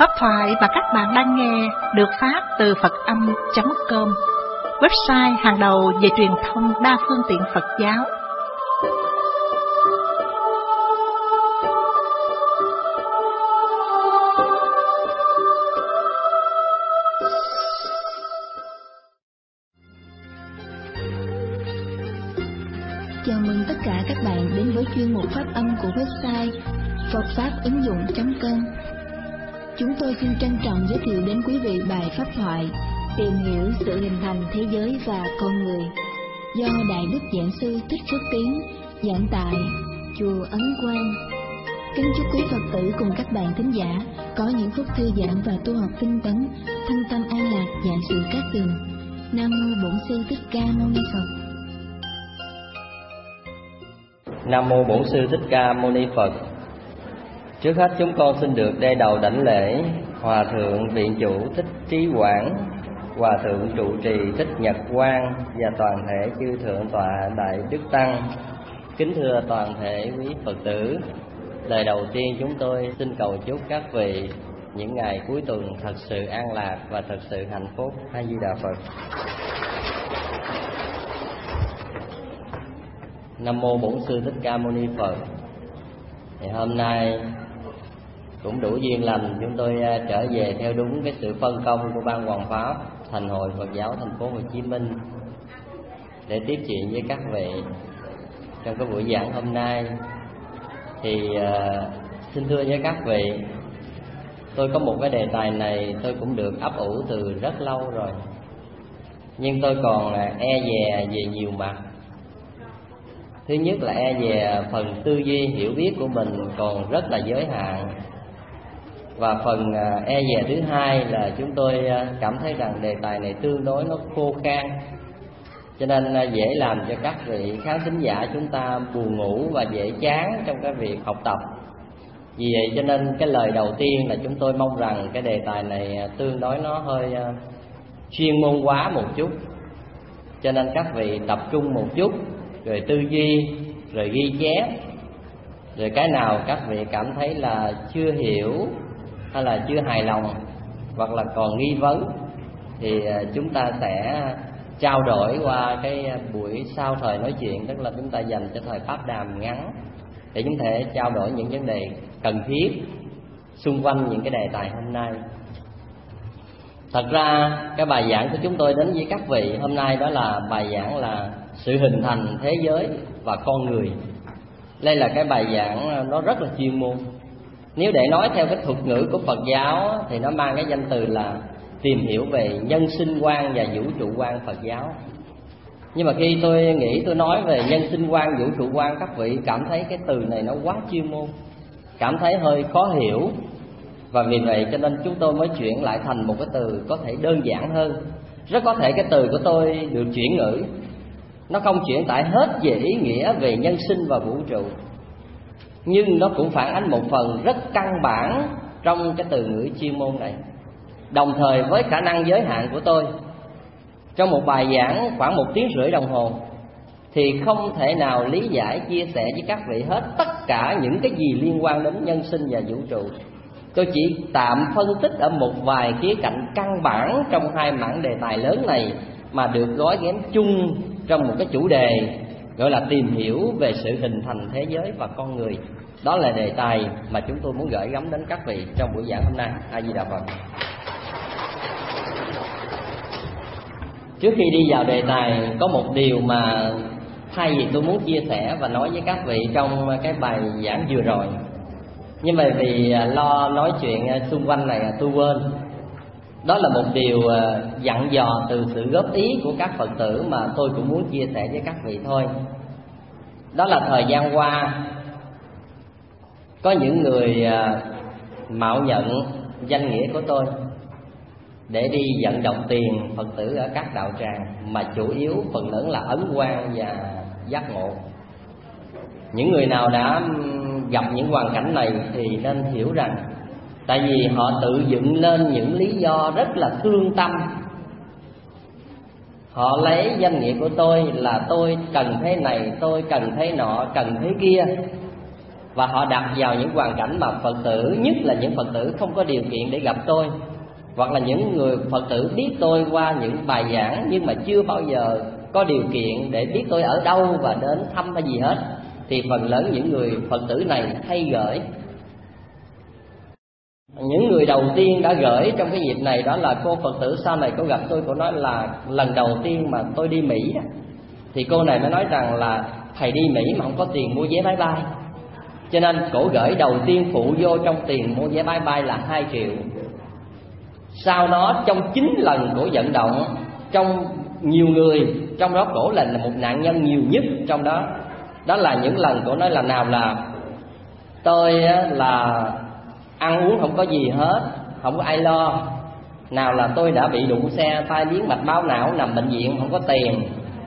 Pháp thoại mà các bạn đang nghe được phát từ Phật-âm.com, website hàng đầu về truyền thông đa phương tiện Phật giáo. Chào mừng tất cả các bạn đến với chuyên mục Pháp âm của website phậtfáp-ứng-dụng.com. Chúng tôi xin trân trọng giới thiệu đến quý vị bài pháp thoại Tìm hiểu sự hình thành thế giới và con người do Đại Đức Giảng Sư Thích Phước Tiến giảng tại Chùa Ấn Quang. Kính chúc quý Phật tử cùng các bạn thính giả có những phút thư giãn và tu học tinh tấn, thân tâm an lạc, vạn sự cát tường. Nam mô Bổn Sư Thích Ca Mâu Ni Phật. Nam mô Bổn Sư Thích Ca Mâu Ni Phật. Trước hết chúng con xin được đê đầu đảnh lễ Hòa thượng Viện Chủ Thích Trí Quảng, Hòa thượng trụ trì Thích Nhật Quang và toàn thể chư thượng tọa Đại Đức Tăng. Kính thưa toàn thể quý Phật tử, lời đầu tiên chúng tôi xin cầu chúc các vị những ngày cuối tuần thật sự an lạc và thật sự hạnh phúc. A Di Đà Phật. Nam mô Bổn Sư Thích Ca Mâu Ni Phật. Thì hôm nay cũng đủ duyên lành chúng tôi trở về theo đúng cái sự phân công của Ban Hoằng Pháp Thành hội Phật giáo thành phố Hồ Chí Minh để tiếp chuyện với các vị. Trong cái buổi giảng hôm nay thì xin thưa với các vị, tôi có một cái đề tài này tôi cũng được ấp ủ từ rất lâu rồi, nhưng tôi còn e dè về nhiều mặt. Thứ nhất là e dè phần tư duy hiểu biết của mình còn rất là giới hạn. Và phần e dè thứ hai là chúng tôi cảm thấy rằng đề tài này tương đối nó khô khan, cho nên dễ làm cho các vị khán thính giả chúng ta buồn ngủ và dễ chán trong cái việc học tập. Vì vậy cho nên cái lời đầu tiên là chúng tôi mong rằng cái đề tài này tương đối nó hơi chuyên môn hóa một chút, cho nên các vị tập trung một chút, rồi tư duy, rồi ghi chép, rồi cái nào các vị cảm thấy là chưa hiểu hay là chưa hài lòng hoặc là còn nghi vấn thì chúng ta sẽ trao đổi qua cái buổi sau thời nói chuyện, tức là chúng ta dành cho thời pháp đàm ngắn để chúng thể trao đổi những vấn đề cần thiết xung quanh những cái đề tài hôm nay. Thật ra cái bài giảng của chúng tôi đến với các vị hôm nay đó là bài giảng là sự hình thành thế giới và con người. Đây là cái bài giảng nó rất là chuyên môn. Nếu để nói theo cái thuật ngữ của Phật giáo thì nó mang cái danh từ là tìm hiểu về nhân sinh quan và vũ trụ quan Phật giáo. Nhưng mà khi tôi nghĩ tôi nói về nhân sinh quan, vũ trụ quan, các vị cảm thấy cái từ này nó quá chuyên môn, cảm thấy hơi khó hiểu. Và vì vậy cho nên chúng tôi mới chuyển lại thành một cái từ có thể đơn giản hơn. Rất có thể cái từ của tôi được chuyển ngữ, nó không chuyển tải hết về ý nghĩa về nhân sinh và vũ trụ, nhưng nó cũng phản ánh một phần rất căn bản trong cái từ ngữ chuyên môn này. Đồng thời với khả năng giới hạn của tôi, trong một bài giảng khoảng 1 tiếng rưỡi đồng hồ thì không thể nào lý giải chia sẻ với các vị hết tất cả những cái gì liên quan đến nhân sinh và vũ trụ. Tôi chỉ tạm phân tích ở một vài khía cạnh căn bản trong hai mảng đề tài lớn này mà được gói ghém chung trong một cái chủ đề gọi là tìm hiểu về sự hình thành thế giới và con người. Đó là đề tài mà chúng tôi muốn gửi gắm đến các vị trong buổi giảng hôm nay. A Di Đà Phật. Trước khi đi vào đề tài, có một điều mà thay vì tôi muốn chia sẻ và nói với các vị trong cái bài giảng vừa rồi, nhưng mà vì lo nói chuyện xung quanh này tôi quên. Đó là một điều dặn dò từ sự góp ý của các Phật tử mà tôi cũng muốn chia sẻ với các vị thôi. Đó là thời gian qua có những người mạo nhận danh nghĩa của tôi để đi vận động tiền Phật tử ở các đạo tràng, mà chủ yếu phần lớn là ấn quang và giác ngộ. Những người nào đã gặp những hoàn cảnh này thì nên hiểu rằng tại vì họ tự dựng lên những lý do rất là thương tâm. Họ lấy danh nghĩa của tôi là tôi cần thế này, tôi cần thế nọ, cần thế kia, và họ đặt vào những hoàn cảnh mà Phật tử, nhất là những Phật tử không có điều kiện để gặp tôi, hoặc là những người Phật tử biết tôi qua những bài giảng nhưng mà chưa bao giờ có điều kiện để biết tôi ở đâu và đến thăm hay gì hết, thì phần lớn những người Phật tử này hay gửi. Những người đầu tiên đã gửi trong cái dịp này đó là cô Phật tử sau này cô gặp tôi, cô nói là lần đầu tiên mà tôi đi Mỹ thì cô này mới nói rằng là thầy đi Mỹ mà không có tiền mua vé máy bay, cho nên cổ gửi đầu tiên phụ vô trong tiền mua vé máy bay là 2 triệu. Sau đó trong 9 lần cổ vận động, trong nhiều người, trong đó cổ là một nạn nhân nhiều nhất trong đó. Đó là những lần cổ nói là nào là tôi là ăn uống không có gì hết, không có ai lo. Nào là tôi đã bị đụng xe, tai biến mạch máu não, nằm bệnh viện không có tiền.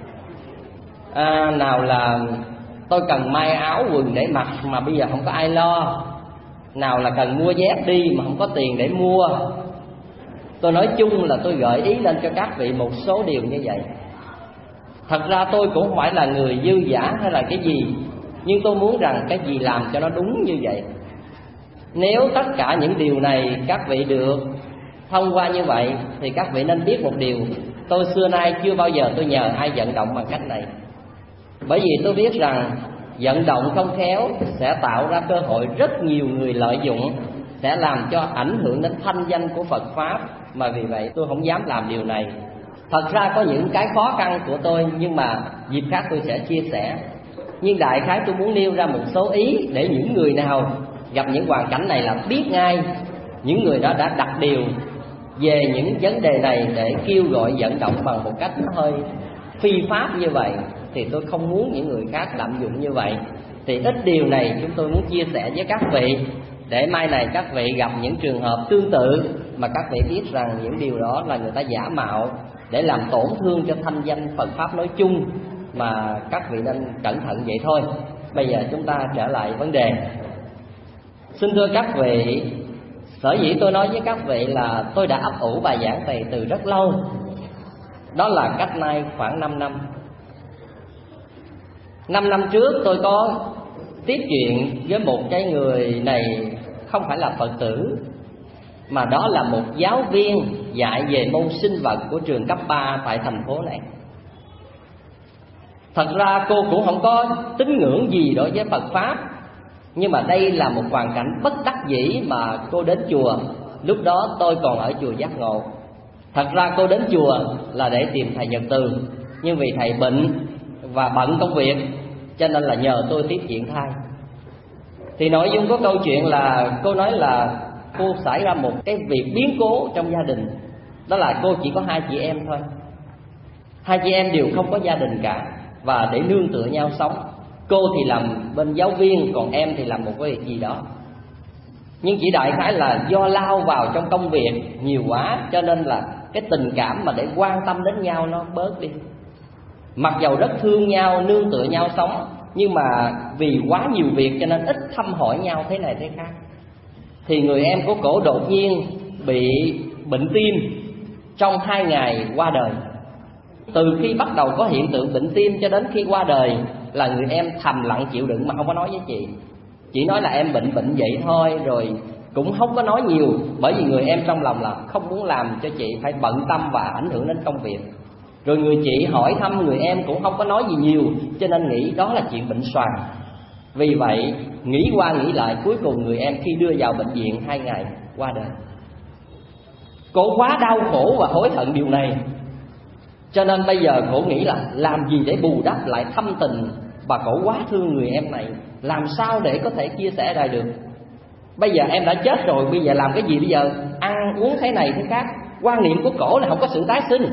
Nào là tôi cần may áo quần để mặc mà bây giờ không có ai lo. Nào là cần mua dép đi mà không có tiền để mua. Tôi nói chung là tôi gợi ý lên cho các vị một số điều như vậy. Thật ra tôi cũng không phải là người dư dả hay là cái gì, nhưng tôi muốn rằng cái gì làm cho nó đúng như vậy. Nếu tất cả những điều này các vị được thông qua như vậy thì các vị nên biết một điều: tôi xưa nay chưa bao giờ tôi nhờ ai vận động bằng cách này. Bởi vì tôi biết rằng vận động không khéo sẽ tạo ra cơ hội rất nhiều người lợi dụng, sẽ làm cho ảnh hưởng đến thanh danh của Phật Pháp. Mà vì vậy tôi không dám làm điều này. Thật ra có những cái khó khăn của tôi, nhưng mà dịp khác tôi sẽ chia sẻ. Nhưng đại khái tôi muốn nêu ra một số ý để những người nào gặp những hoàn cảnh này là biết ngay. Những người đó đã đặt điều về những vấn đề này để kêu gọi vận động bằng một cách nó hơi phi pháp như vậy, thì tôi không muốn những người khác lạm dụng như vậy. Thì ít điều này chúng tôi muốn chia sẻ với các vị, để mai này các vị gặp những trường hợp tương tự mà các vị biết rằng những điều đó là người ta giả mạo để làm tổn thương cho thanh danh Phật Pháp nói chung, mà các vị nên cẩn thận vậy thôi. Bây giờ chúng ta trở lại vấn đề. Xin thưa các vị, sở dĩ tôi nói với các vị là tôi đã ấp ủ bài giảng này từ rất lâu. Đó là cách nay khoảng 5 năm. 5 năm trước tôi có tiếp chuyện với một cái người này không phải là Phật tử, mà đó là một giáo viên dạy về môn sinh vật của trường cấp 3 tại thành phố này. Thật ra cô cũng không có tín ngưỡng gì đối với Phật Pháp, nhưng mà đây là một hoàn cảnh bất đắc dĩ mà cô đến chùa. Lúc đó tôi còn ở chùa Giác Ngộ. Thật ra cô đến chùa là để tìm thầy Nhật Từ, nhưng vì thầy bệnh và bận công việc cho nên là nhờ tôi tiếp chuyện thai. Thì nội dung của câu chuyện là cô nói là cô xảy ra một cái việc biến cố trong gia đình. Đó là cô chỉ có 2 chị em thôi. 2 chị em đều không có gia đình cả, và để nương tựa nhau sống. Cô thì làm bên giáo viên, còn em thì làm một cái việc gì đó. Nhưng chỉ đại khái là do lao vào trong công việc nhiều quá, cho nên là cái tình cảm mà để quan tâm đến nhau nó bớt đi. Mặc dầu rất thương nhau, nương tựa nhau sống, nhưng mà vì quá nhiều việc cho nên ít thăm hỏi nhau thế này thế khác. Thì người em của cổ đột nhiên bị bệnh tim trong 2 ngày qua đời. Từ khi bắt đầu có hiện tượng bệnh tim cho đến khi qua đời là người em thầm lặng chịu đựng mà không có nói với chị. Chỉ nói là em bệnh vậy thôi, rồi cũng không có nói nhiều. Bởi vì người em trong lòng là không muốn làm cho chị phải bận tâm và ảnh hưởng đến công việc. Rồi người chị hỏi thăm người em cũng không có nói gì nhiều, cho nên nghĩ đó là chuyện bệnh xoàng. Vì vậy nghĩ qua nghĩ lại, cuối cùng người em khi đưa vào bệnh viện 2 ngày qua đời. Cổ quá đau khổ và hối hận điều này, cho nên bây giờ cổ nghĩ là làm gì để bù đắp lại thâm tình. Và cổ quá thương người em này, làm sao để có thể chia sẻ lại được. Bây giờ em đã chết rồi, bây giờ làm cái gì bây giờ? Ăn uống thế này thế khác. Quan niệm của cổ là không có sự tái sinh.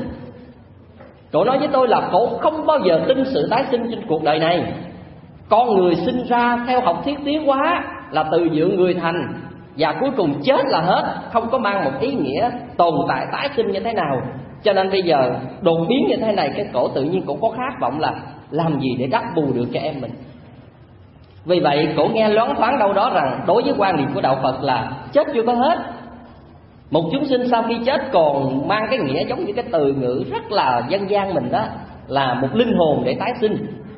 Cổ nói với tôi là cổ không bao giờ tin sự tái sinh trên cuộc đời này. Con người sinh ra theo học thuyết tiến hóa là từ dưỡng người thành, và cuối cùng chết là hết, không có mang một ý nghĩa tồn tại tái sinh như thế nào. Cho nên bây giờ đột biến như thế này, cái cổ tự nhiên cổ có khát vọng là làm gì để đắp bù được cho em mình. Vì vậy cổ nghe loáng thoáng đâu đó rằng đối với quan niệm của đạo Phật là chết chưa có hết. Một chúng sinh sau khi chết còn mang cái nghĩa giống như cái từ ngữ rất là dân gian mình đó, là một linh hồn để tái sinh.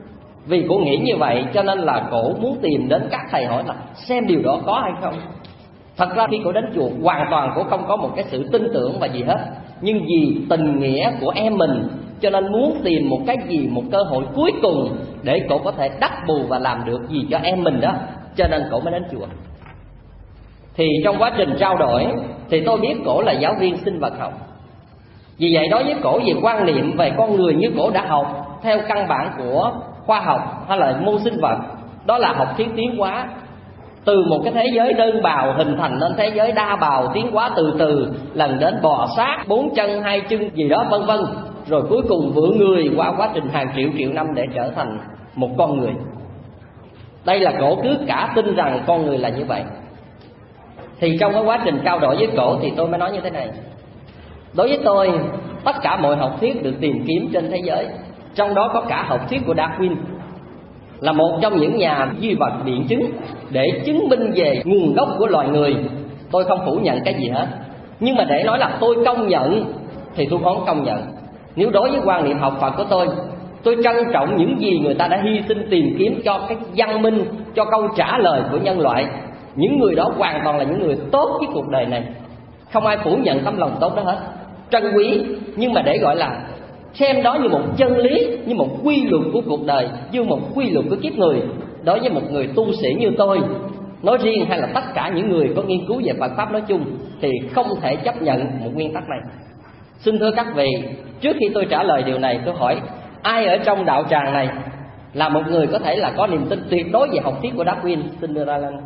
Vì cổ nghĩ như vậy cho nên là cổ muốn tìm đến các thầy hỏi là xem điều đó có hay không. Thật ra khi cổ đến chùa hoàn toàn cổ không có một cái sự tin tưởng và gì hết, nhưng vì tình nghĩa của em mình cho nên muốn tìm một cái gì, một cơ hội cuối cùng để cổ có thể đắp bù và làm được gì cho em mình đó, cho nên cổ mới đến chùa. Thì trong quá trình trao đổi thì tôi biết cổ là giáo viên sinh vật học. Vì vậy đối với cổ về quan niệm về con người như cổ đã học theo căn bản của khoa học hay là môn sinh vật, đó là học thuyết tiến hóa. Từ một cái thế giới đơn bào hình thành nên thế giới đa bào, tiến hóa từ từ lần đến bò sát, 4 chân 2 chân gì đó vân vân, rồi cuối cùng vượn người qua quá trình hàng triệu năm để trở thành một con người. Đây là cổ cứ cả tin rằng con người là như vậy. Thì trong cái quá trình trao đổi với cổ thì tôi mới nói như thế này: đối với tôi, tất cả mọi học thuyết được tìm kiếm trên thế giới, trong đó có cả học thuyết của Darwin, là một trong những nhà duy vật biện chứng để chứng minh về nguồn gốc của loài người. Tôi không phủ nhận cái gì hết, nhưng mà để nói là tôi công nhận thì tôi không công nhận. Nếu đối với quan niệm học Phật của tôi trân trọng những gì người ta đã hy sinh tìm kiếm cho cái văn minh, cho câu trả lời của nhân loại. Những người đó hoàn toàn là những người tốt với cuộc đời này, không ai phủ nhận tấm lòng tốt đó hết, trân quý. Nhưng mà để gọi là xem đó như một chân lý, như một quy luật của cuộc đời, như một quy luật của kiếp người, đối với một người tu sĩ như tôi nói riêng, hay là tất cả những người có nghiên cứu về Phật Pháp nói chung, thì không thể chấp nhận một nguyên tắc này. Xin thưa các vị, trước khi tôi trả lời điều này, tôi hỏi ai ở trong đạo tràng này là một người có thể là có niềm tin tuyệt đối về học thuyết của Darwin? Xin đưa ra lên.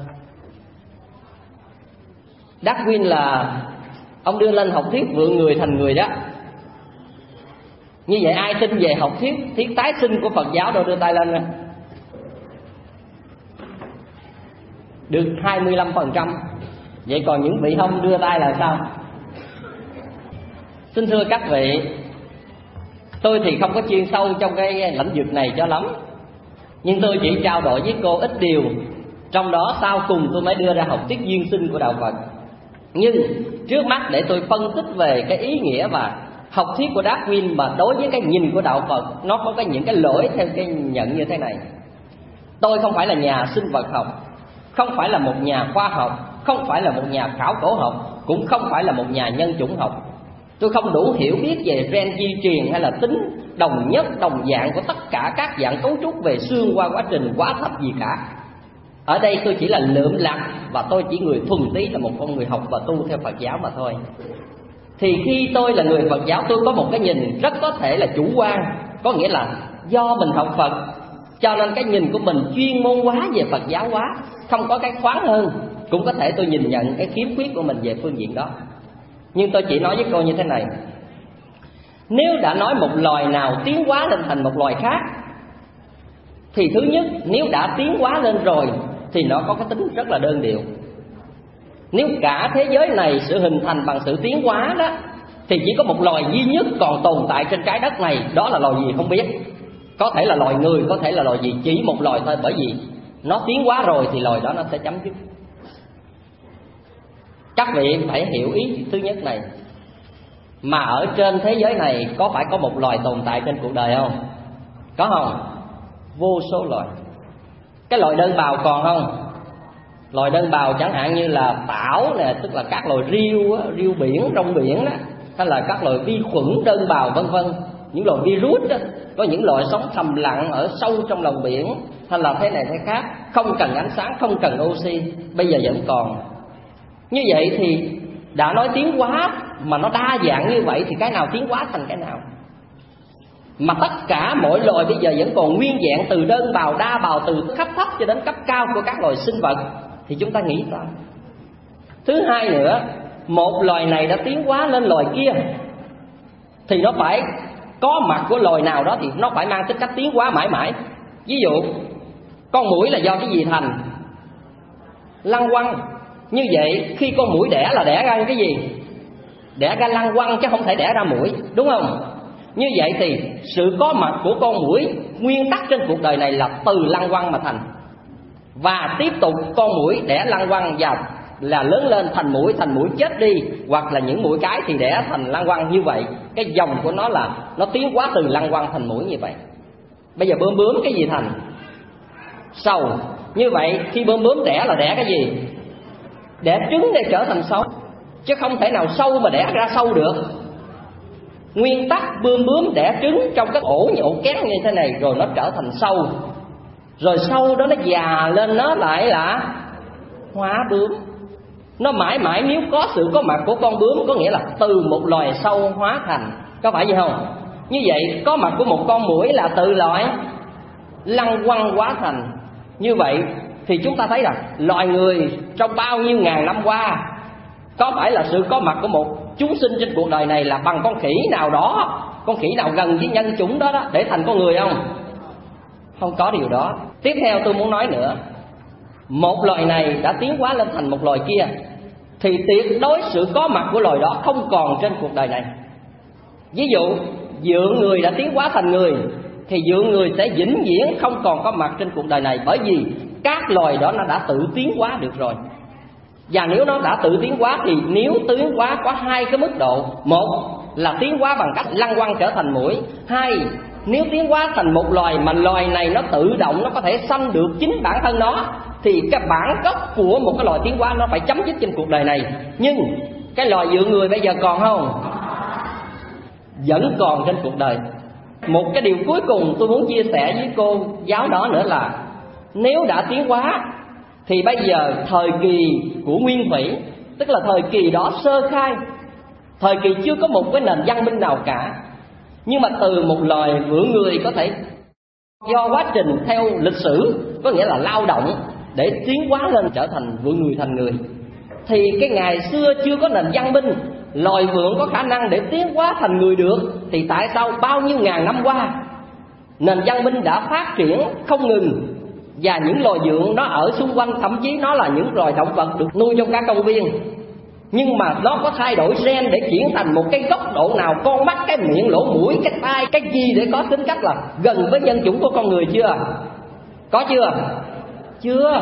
Darwin là ông đưa lên học thuyết vượn người thành người đó. Như vậy ai tin về học thuyết tái sinh của Phật giáo đâu, đưa tay lên nè. Được 25%. Vậy còn những vị không đưa tay là sao? Xin thưa các vị, tôi thì không có chuyên sâu trong cái lĩnh vực này cho lắm, nhưng tôi chỉ trao đổi với cô ít điều. Trong đó sau cùng tôi mới đưa ra học thuyết duyên sinh của đạo Phật. Nhưng trước mắt để tôi phân tích về cái ý nghĩa và học thuyết của Darwin mà đối với cái nhìn của đạo Phật, nó có những cái lỗi theo cái nhận như thế này. Tôi không phải là nhà sinh vật học, không phải là một nhà khoa học, không phải là một nhà khảo cổ học, cũng không phải là một nhà nhân chủng học. Tôi không đủ hiểu biết về gen di truyền hay là tính đồng nhất, đồng dạng của tất cả các dạng cấu trúc về xương qua quá trình hóa thạch gì cả. Ở đây tôi chỉ là lượm lặt, và tôi chỉ người thuần túy là một con người học và tu theo Phật giáo mà thôi. Thì khi tôi là người Phật giáo, tôi có một cái nhìn rất có thể là chủ quan, có nghĩa là do mình học Phật cho nên cái nhìn của mình chuyên môn hóa về Phật giáo hóa, không có cái khoáng hơn. Cũng có thể tôi nhìn nhận cái khiếm khuyết của mình về phương diện đó. Nhưng tôi chỉ nói với cô như thế này: nếu đã nói một loài nào tiến hóa lên thành một loài khác, thì thứ nhất, nếu đã tiến hóa lên rồi thì nó có cái tính rất là đơn điệu. Nếu cả thế giới này sự hình thành bằng sự tiến hóa đó, thì chỉ có một loài duy nhất còn tồn tại trên trái đất này, đó là loài gì không biết. Có thể là loài người, có thể là loài gì, chỉ một loài thôi. Bởi vì nó tiến hóa rồi thì loài đó nó sẽ chấm dứt. Các vị phải hiểu ý thứ nhất này. Mà ở trên thế giới này có phải có một loài tồn tại trên cuộc đời không? Có không? Vô số loài. Cái loài đơn bào còn không? Loài đơn bào chẳng hạn như là tảo nè, tức là các loài riêu biển, trong biển đó, hay là các loài vi khuẩn đơn bào vân vân, những loài virus đó. Có những loài sống thầm lặng ở sâu trong lòng biển, hay là thế này thế khác, không cần ánh sáng, không cần oxy, bây giờ vẫn còn. Như vậy thì đã nói tiến hóa mà nó đa dạng như vậy thì cái nào tiến hóa thành cái nào? Mà tất cả mỗi loài bây giờ vẫn còn nguyên vẹn, từ đơn bào, đa bào, từ cấp thấp cho đến cấp cao của các loài sinh vật, thì chúng ta nghĩ sao? Thứ hai nữa, một loài này đã tiến hóa lên loài kia thì nó phải có mặt của loài nào đó, thì nó phải mang tính cách tiến hóa mãi mãi. Ví dụ con muỗi là do cái gì thành? Lăng quăng. Như vậy khi con muỗi đẻ là đẻ ra cái gì? Đẻ ra lăng quăng chứ không thể đẻ ra muỗi, đúng không? Như vậy thì sự có mặt của con muỗi nguyên tắc trên cuộc đời này là từ lăng quăng mà thành. Và tiếp tục con muỗi đẻ lăng quăng và là lớn lên thành muỗi chết đi, hoặc là những muỗi cái thì đẻ thành lăng quăng. Như vậy cái dòng của nó là nó tiến hóa từ lăng quăng thành muỗi như vậy. Bây giờ bướm cái gì thành? Sâu. Như vậy khi bướm đẻ là đẻ cái gì? Đẻ trứng để trở thành sâu, chứ không thể nào sâu mà đẻ ra sâu được. Nguyên tắc bướm đẻ trứng trong cái ổ két như thế này, rồi nó trở thành sâu, rồi sâu đó nó già lên nó lại là hóa bướm. Nó mãi mãi nếu có sự có mặt của con bướm, có nghĩa là từ một loài sâu hóa thành, có phải vậy không? Như vậy có mặt của một con muỗi là từ loài lăng quăng hóa thành. Như vậy thì chúng ta thấy rằng loài người trong bao nhiêu ngàn năm qua, có phải là sự có mặt của một chúng sinh trên cuộc đời này là bằng con khỉ nào đó, con khỉ nào gần với nhân chủng đó để thành con người không? Không có điều đó. Tiếp theo tôi muốn nói nữa, một loài này đã tiến hóa lên thành một loài kia, thì tuyệt đối sự có mặt của loài đó không còn trên cuộc đời này. Ví dụ dượng người đã tiến hóa thành người, thì dượng người sẽ vĩnh viễn không còn có mặt trên cuộc đời này, bởi vì các loài đó nó đã tự tiến hóa được rồi. Và nếu nó đã tự tiến hóa thì nếu tiến hóa có hai cái mức độ. Một là tiến hóa bằng cách lăng quăng trở thành muỗi. Hai, nếu tiến hóa thành một loài mà loài này nó tự động nó có thể sanh được chính bản thân nó, thì cái bản gốc của một cái loài tiến hóa nó phải chấm dứt trên cuộc đời này. Nhưng cái loài dượng người bây giờ còn không? Vẫn còn trên cuộc đời. Một cái điều cuối cùng tôi muốn chia sẻ với cô giáo đó nữa là, nếu đã tiến hóa thì bây giờ thời kỳ của nguyên thủy, tức là thời kỳ đó sơ khai, thời kỳ chưa có một cái nền văn minh nào cả, nhưng mà từ một loài vượn người có thể do quá trình theo lịch sử, có nghĩa là lao động để tiến hóa lên trở thành vượn người thành người. Thì cái ngày xưa chưa có nền văn minh, loài vượn có khả năng để tiến hóa thành người được, thì tại sao bao nhiêu ngàn năm qua nền văn minh đã phát triển không ngừng, và những loài vượn nó ở xung quanh, thậm chí nó là những loài động vật được nuôi trong các công viên, nhưng mà nó có thay đổi gen để chuyển thành một cái góc độ nào, con mắt, cái miệng, lỗ mũi, cái tai, cái gì để có tính cách là gần với nhân chủng của con người chưa? Có chưa? Chưa.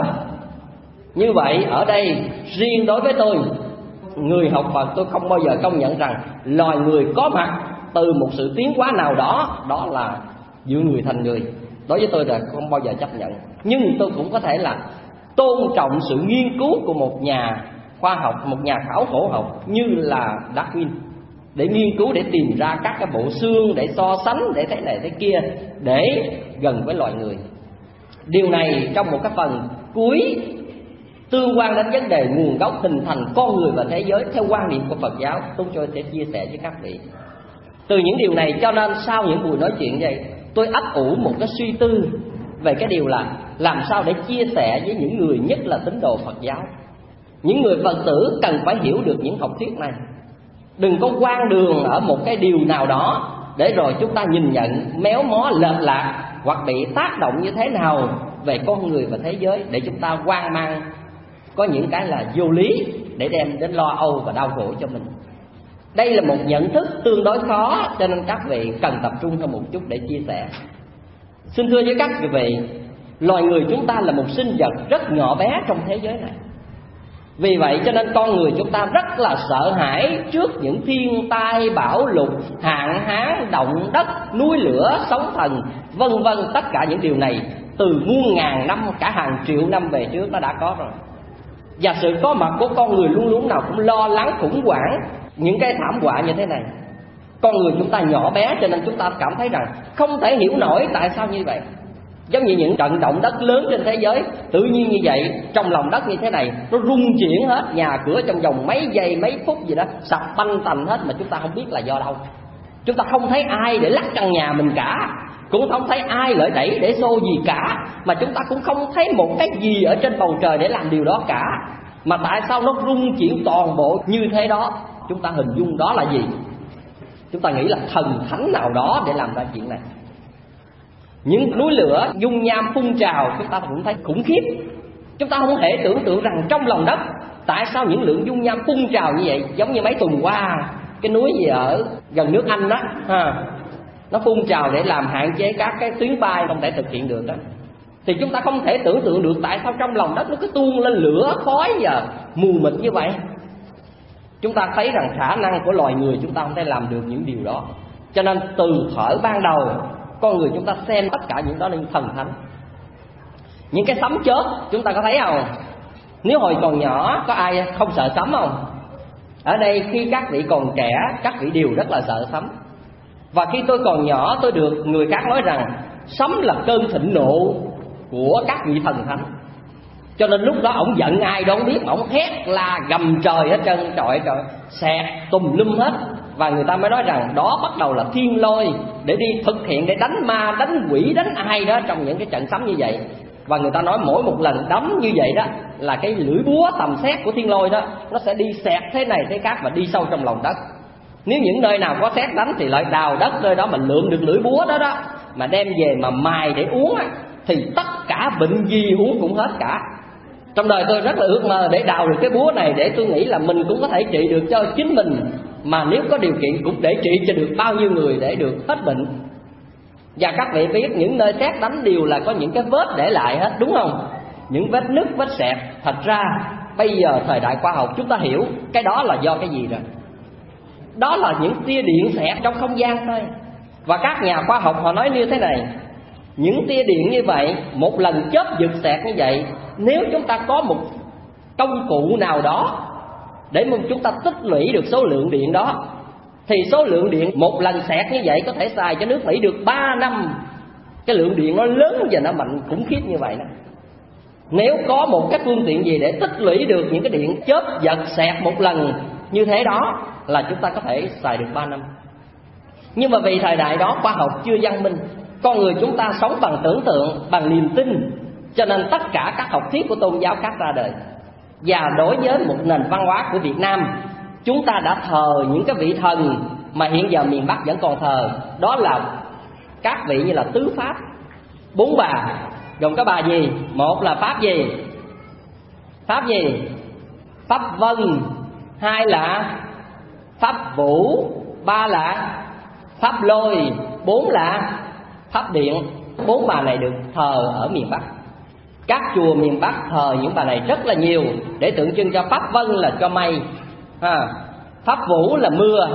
Như vậy ở đây riêng đối với tôi, người học Phật, tôi không bao giờ công nhận rằng loài người có mặt từ một sự tiến hóa nào đó, đó là vượn người thành người. Đối với tôi là không bao giờ chấp nhận. Nhưng tôi cũng có thể là tôn trọng sự nghiên cứu của một nhà khoa học, một nhà khảo cổ học như là Darwin, để nghiên cứu, để tìm ra các cái bộ xương, để so sánh, để thế này thế kia, để gần với loài người. Điều này trong một cái phần cuối tương quan đến vấn đề nguồn gốc hình thành con người và thế giới theo quan niệm của Phật giáo, tôi sẽ chia sẻ với các vị. Từ những điều này cho nên sau những buổi nói chuyện vậy, tôi ấp ủ một cái suy tư về cái điều là làm sao để chia sẻ với những người, nhất là tín đồ Phật giáo. Những người Phật tử cần phải hiểu được những học thuyết này. Đừng có quan đường ở một cái điều nào đó để rồi chúng ta nhìn nhận méo mó lệch lạc, hoặc bị tác động như thế nào về con người và thế giới, để chúng ta hoang mang, có những cái là vô lý để đem đến lo âu và đau khổ cho mình. Đây là một nhận thức tương đối khó, cho nên các vị cần tập trung hơn một chút để chia sẻ. Xin thưa với các vị, loài người chúng ta là một sinh vật rất nhỏ bé trong thế giới này. Vì vậy cho nên con người chúng ta rất là sợ hãi trước những thiên tai, bão lụt, hạn hán, động đất, núi lửa, sóng thần, vân vân. Tất cả những điều này từ muôn ngàn năm, cả hàng triệu năm về trước nó đã có rồi. Và sự có mặt của con người luôn lúc nào cũng lo lắng, khủng hoảng những cái thảm họa như thế này. Con người chúng ta nhỏ bé cho nên chúng ta cảm thấy rằng không thể hiểu nổi tại sao như vậy. Giống như những trận động đất lớn trên thế giới, tự nhiên như vậy, trong lòng đất như thế này, nó rung chuyển hết nhà cửa trong vòng mấy giây, mấy phút gì đó, sập banh tành hết mà chúng ta không biết là do đâu. Chúng ta không thấy ai để lắc căn nhà mình cả, cũng không thấy ai lợi đẩy để xô gì cả, mà chúng ta cũng không thấy một cái gì ở trên bầu trời để làm điều đó cả. Mà tại sao nó rung chuyển toàn bộ như thế đó? Chúng ta hình dung đó là gì? Chúng ta nghĩ là thần thánh nào đó để làm ra chuyện này. Những núi lửa dung nham phun trào chúng ta cũng thấy khủng khiếp. Chúng ta không thể tưởng tượng rằng trong lòng đất tại sao những lượng dung nham phun trào như vậy. Giống như mấy tuần qua cái núi gì ở gần nước Anh đó nó phun trào để làm hạn chế các cái tuyến bay không thể thực hiện được đó. Thì chúng ta không thể tưởng tượng được tại sao trong lòng đất nó cứ tuôn lên lửa khói và mù mịt như vậy. Chúng ta thấy rằng khả năng của loài người chúng ta không thể làm được những điều đó. Cho nên từ thuở ban đầu con người chúng ta xem tất cả những đó là những thần thánh. Những cái sấm chớp chúng ta có thấy không? Nếu hồi còn nhỏ có ai không sợ sấm không? Ở đây khi các vị còn trẻ, các vị đều rất là sợ sấm. Và khi tôi còn nhỏ, tôi được người khác nói rằng sấm là cơn thịnh nộ của các vị thần thánh. Cho nên lúc đó ổng giận ai đó không biết, ổng hét la gầm trời hết trơn, trời ơi, xẹt tùm lum hết. Và người ta mới nói rằng đó bắt đầu là thiên lôi để đi thực hiện, để đánh ma, đánh quỷ, đánh ai đó trong những cái trận sấm như vậy. Và người ta nói mỗi một lần đấm như vậy đó là cái lưỡi búa tầm sét của thiên lôi đó nó sẽ đi xẹt thế này thế khác và đi sâu trong lòng đất. Nếu những nơi nào có sét đánh thì lại đào đất nơi đó mà lượm được lưỡi búa đó đó, mà đem về mà mài để uống á, thì tất cả bệnh gì uống cũng hết cả. Trong đời tôi rất là ước mơ để đào được cái búa này, để tôi nghĩ là mình cũng có thể trị được cho chính mình, mà nếu có điều kiện cũng để trị cho được bao nhiêu người để được hết bệnh. Và các vị biết những nơi sét đánh đều là có những cái vết để lại hết, đúng không? Những vết nứt, vết sẹt. Thật ra bây giờ thời đại khoa học chúng ta hiểu cái đó là do cái gì rồi. Đó là những tia điện xẹt trong không gian thôi. Và các nhà khoa học họ nói như thế này: những tia điện như vậy, một lần chớp giật xẹt như vậy, nếu chúng ta có một công cụ nào đó để mà chúng ta tích lũy được số lượng điện đó, thì số lượng điện một lần xẹt như vậy có thể xài cho nước Mỹ được 3 năm. Cái lượng điện nó lớn và nó mạnh khủng khiếp như vậy đó. Nếu có một cái phương tiện gì để tích lũy được những cái điện chớp giật xẹt một lần như thế đó, là chúng ta có thể xài được 3 năm. Nhưng mà vì thời đại đó khoa học chưa văn minh, con người chúng ta sống bằng tưởng tượng, bằng niềm tin, cho nên tất cả các học thuyết của tôn giáo khác ra đời. Và đối với một nền văn hóa của Việt Nam, chúng ta đã thờ những cái vị thần mà hiện giờ miền Bắc vẫn còn thờ. Đó là các vị như là tứ pháp, bốn bà. Gồm có bà gì? Một là pháp gì? Pháp gì? Pháp Vân. Hai là pháp Vũ. Ba là pháp Lôi. Bốn là pháp Điện. Bốn bà này được thờ ở miền Bắc. Các chùa miền Bắc thờ những bà này rất là nhiều, để tượng trưng cho pháp Vân là cho mây, pháp Vũ là mưa,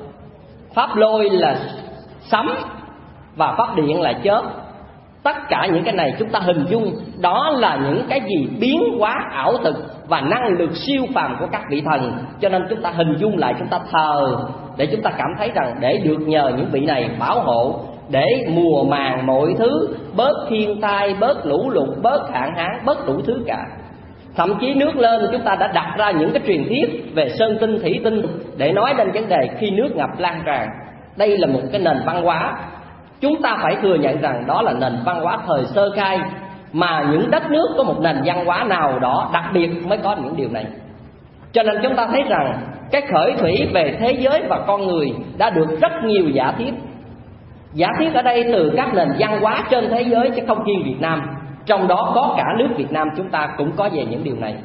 pháp Lôi là sấm, và pháp Điện là chớp. Tất cả những cái này chúng ta hình dung đó là những cái gì biến hóa ảo thực và năng lực siêu phàm của các vị thần. Cho nên chúng ta hình dung lại, chúng ta thờ để chúng ta cảm thấy rằng để được nhờ những vị này bảo hộ, để mùa màng mọi thứ, bớt thiên tai, bớt lũ lụt, bớt hạn hán, bớt đủ thứ cả. Thậm chí nước lên chúng ta đã đặt ra những cái truyền thuyết về sơn tinh, thủy tinh để nói đến vấn đề khi nước ngập lan tràn. Đây là một cái nền văn hóa, chúng ta phải thừa nhận rằng đó là nền văn hóa thời sơ khai, mà những đất nước có một nền văn hóa nào đó đặc biệt mới có những điều này. Cho nên chúng ta thấy rằng cái khởi thủy về thế giới và con người đã được rất nhiều giả thiết. Giả thiết ở đây từ các nền văn hóa trên thế giới chứ không riêng Việt Nam. Trong đó có cả nước Việt Nam chúng ta cũng có về những điều này.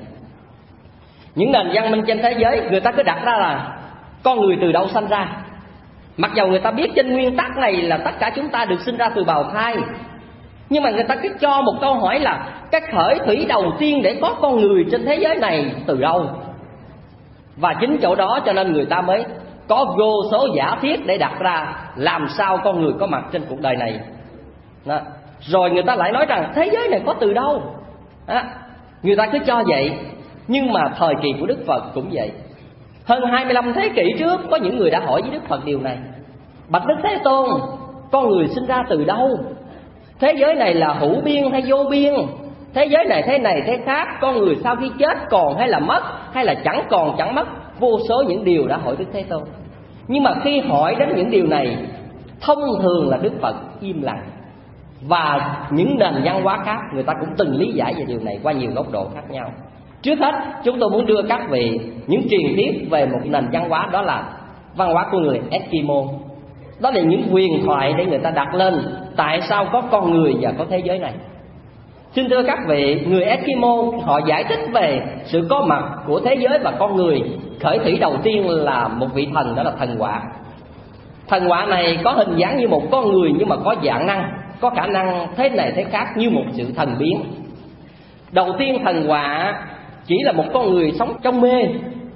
Những nền văn minh trên thế giới người ta cứ đặt ra là con người từ đâu sanh ra. Mặc dầu người ta biết trên nguyên tắc này là tất cả chúng ta được sinh ra từ bào thai, nhưng mà người ta cứ cho một câu hỏi là cái khởi thủy đầu tiên để có con người trên thế giới này từ đâu. Và chính chỗ đó cho nên người ta mới có vô số giả thiết để đặt ra làm sao con người có mặt trên cuộc đời này đó. Rồi người ta lại nói rằng thế giới này có từ đâu đó. Người ta cứ cho vậy. Nhưng mà thời kỳ của Đức Phật cũng vậy. Hơn 25 thế kỷ trước có những người đã hỏi với Đức Phật điều này: bạch Đức Thế Tôn, con người sinh ra từ đâu? Thế giới này là hữu biên hay vô biên? Thế giới này thế khác, con người sau khi chết còn hay là mất, hay là chẳng còn chẳng mất? Vô số những điều đã hỏi Đức Thế Tôn. Nhưng mà khi hỏi đến những điều này, thông thường là Đức Phật im lặng. Và những nền văn hóa khác người ta cũng từng lý giải về điều này qua nhiều góc độ khác nhau. Trước hết chúng tôi muốn đưa các vị những truyền thuyết về một nền văn hóa, đó là văn hóa của người Eskimo. Đó là những huyền thoại để người ta đặt lên tại sao có con người và có thế giới này. Xin thưa các vị, người Eskimo họ giải thích về sự có mặt của thế giới và con người. Khởi thủy đầu tiên là một vị thần, đó là thần Hỏa. Thần Hỏa này có hình dáng như một con người, nhưng mà có dạng năng, có khả năng thế này thế khác như một sự thần biến. Đầu tiên thần Hỏa chỉ là một con người sống trong mê,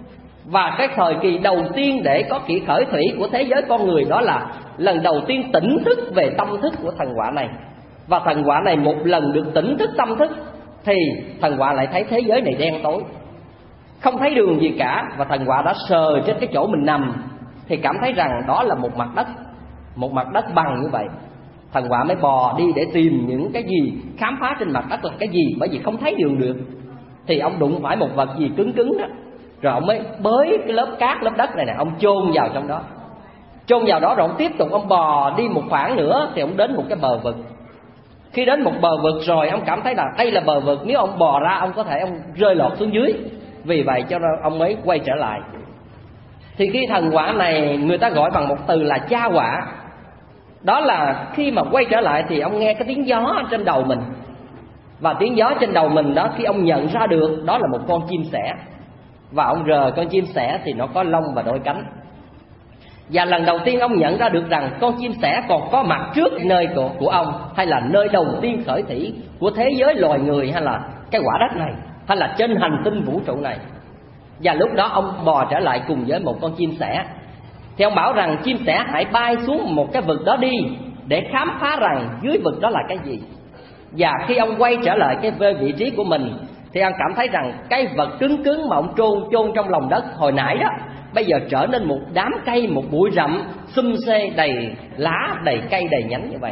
Và cái thời kỳ đầu tiên để có kỳ khởi thủy của thế giới con người, đó là lần đầu tiên tỉnh thức về tâm thức của thần quả này. Và thần quả này một lần được tỉnh thức tâm thức thì thần quả lại thấy thế giới này đen tối, không thấy đường gì cả. Và thần quả đã sờ trên cái chỗ mình nằm thì cảm thấy rằng đó là một mặt đất bằng như vậy. Thần quả mới bò đi để tìm những cái gì, khám phá trên mặt đất là cái gì, bởi vì không thấy đường được. Thì ông đụng phải một vật gì cứng cứng đó, rồi ông mới bới cái lớp cát, lớp đất này nè, ông chôn vào trong đó. Chôn vào đó rồi ông tiếp tục ông bò đi một khoảng nữa thì ông đến một cái bờ vực. Khi đến một bờ vực rồi ông cảm thấy là đây là bờ vực, nếu ông bò ra ông có thể ông rơi lọt xuống dưới. Vì vậy cho nên ông mới quay trở lại. Thì khi thần quả này người ta gọi bằng một từ là cha quả. Đó là khi mà quay trở lại thì ông nghe cái tiếng gió trên đầu mình. Và tiếng gió trên đầu mình đó, khi ông nhận ra được đó là một con chim sẻ. Và ông rờ con chim sẻ thì nó có lông và đôi cánh. Và lần đầu tiên ông nhận ra được rằng con chim sẻ còn có mặt trước nơi của ông, hay là nơi đầu tiên khởi thủy của thế giới loài người, hay là cái quả đất này, hay là trên hành tinh vũ trụ này. Và lúc đó ông bò trở lại cùng với một con chim sẻ. Thì ông bảo rằng chim sẻ hãy bay xuống một cái vực đó đi, để khám phá rằng dưới vực đó là cái gì. Và khi ông quay trở lại cái vị trí của mình thì ông cảm thấy rằng cái vật cứng cứng mà ông chôn trong lòng đất hồi nãy đó, bây giờ trở nên một đám cây, một bụi rậm xum xê, đầy lá, đầy cây, đầy nhánh như vậy.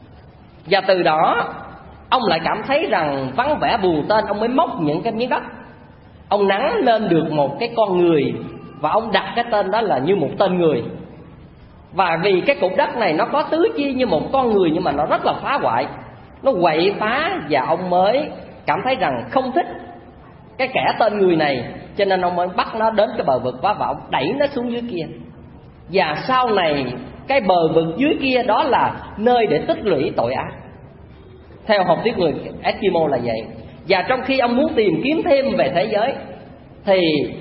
Và từ đó ông lại cảm thấy rằng vắng vẻ buồn tên. Ông mới móc những cái miếng đất, ông nắn lên được một cái con người, và ông đặt cái tên đó là như một tên người. Và vì cái cục đất này nó có tứ chi như một con người, nhưng mà nó rất là phá hoại, nó quậy phá. Và ông mới cảm thấy rằng không thích cái kẻ tên người này, cho nên ông mới bắt nó đến cái bờ vực và ông đẩy nó xuống dưới kia. Và sau này cái bờ vực dưới kia đó là nơi để tích lũy tội ác, theo học thuyết người Eskimo là vậy. Và trong khi ông muốn tìm kiếm thêm về thế giới thì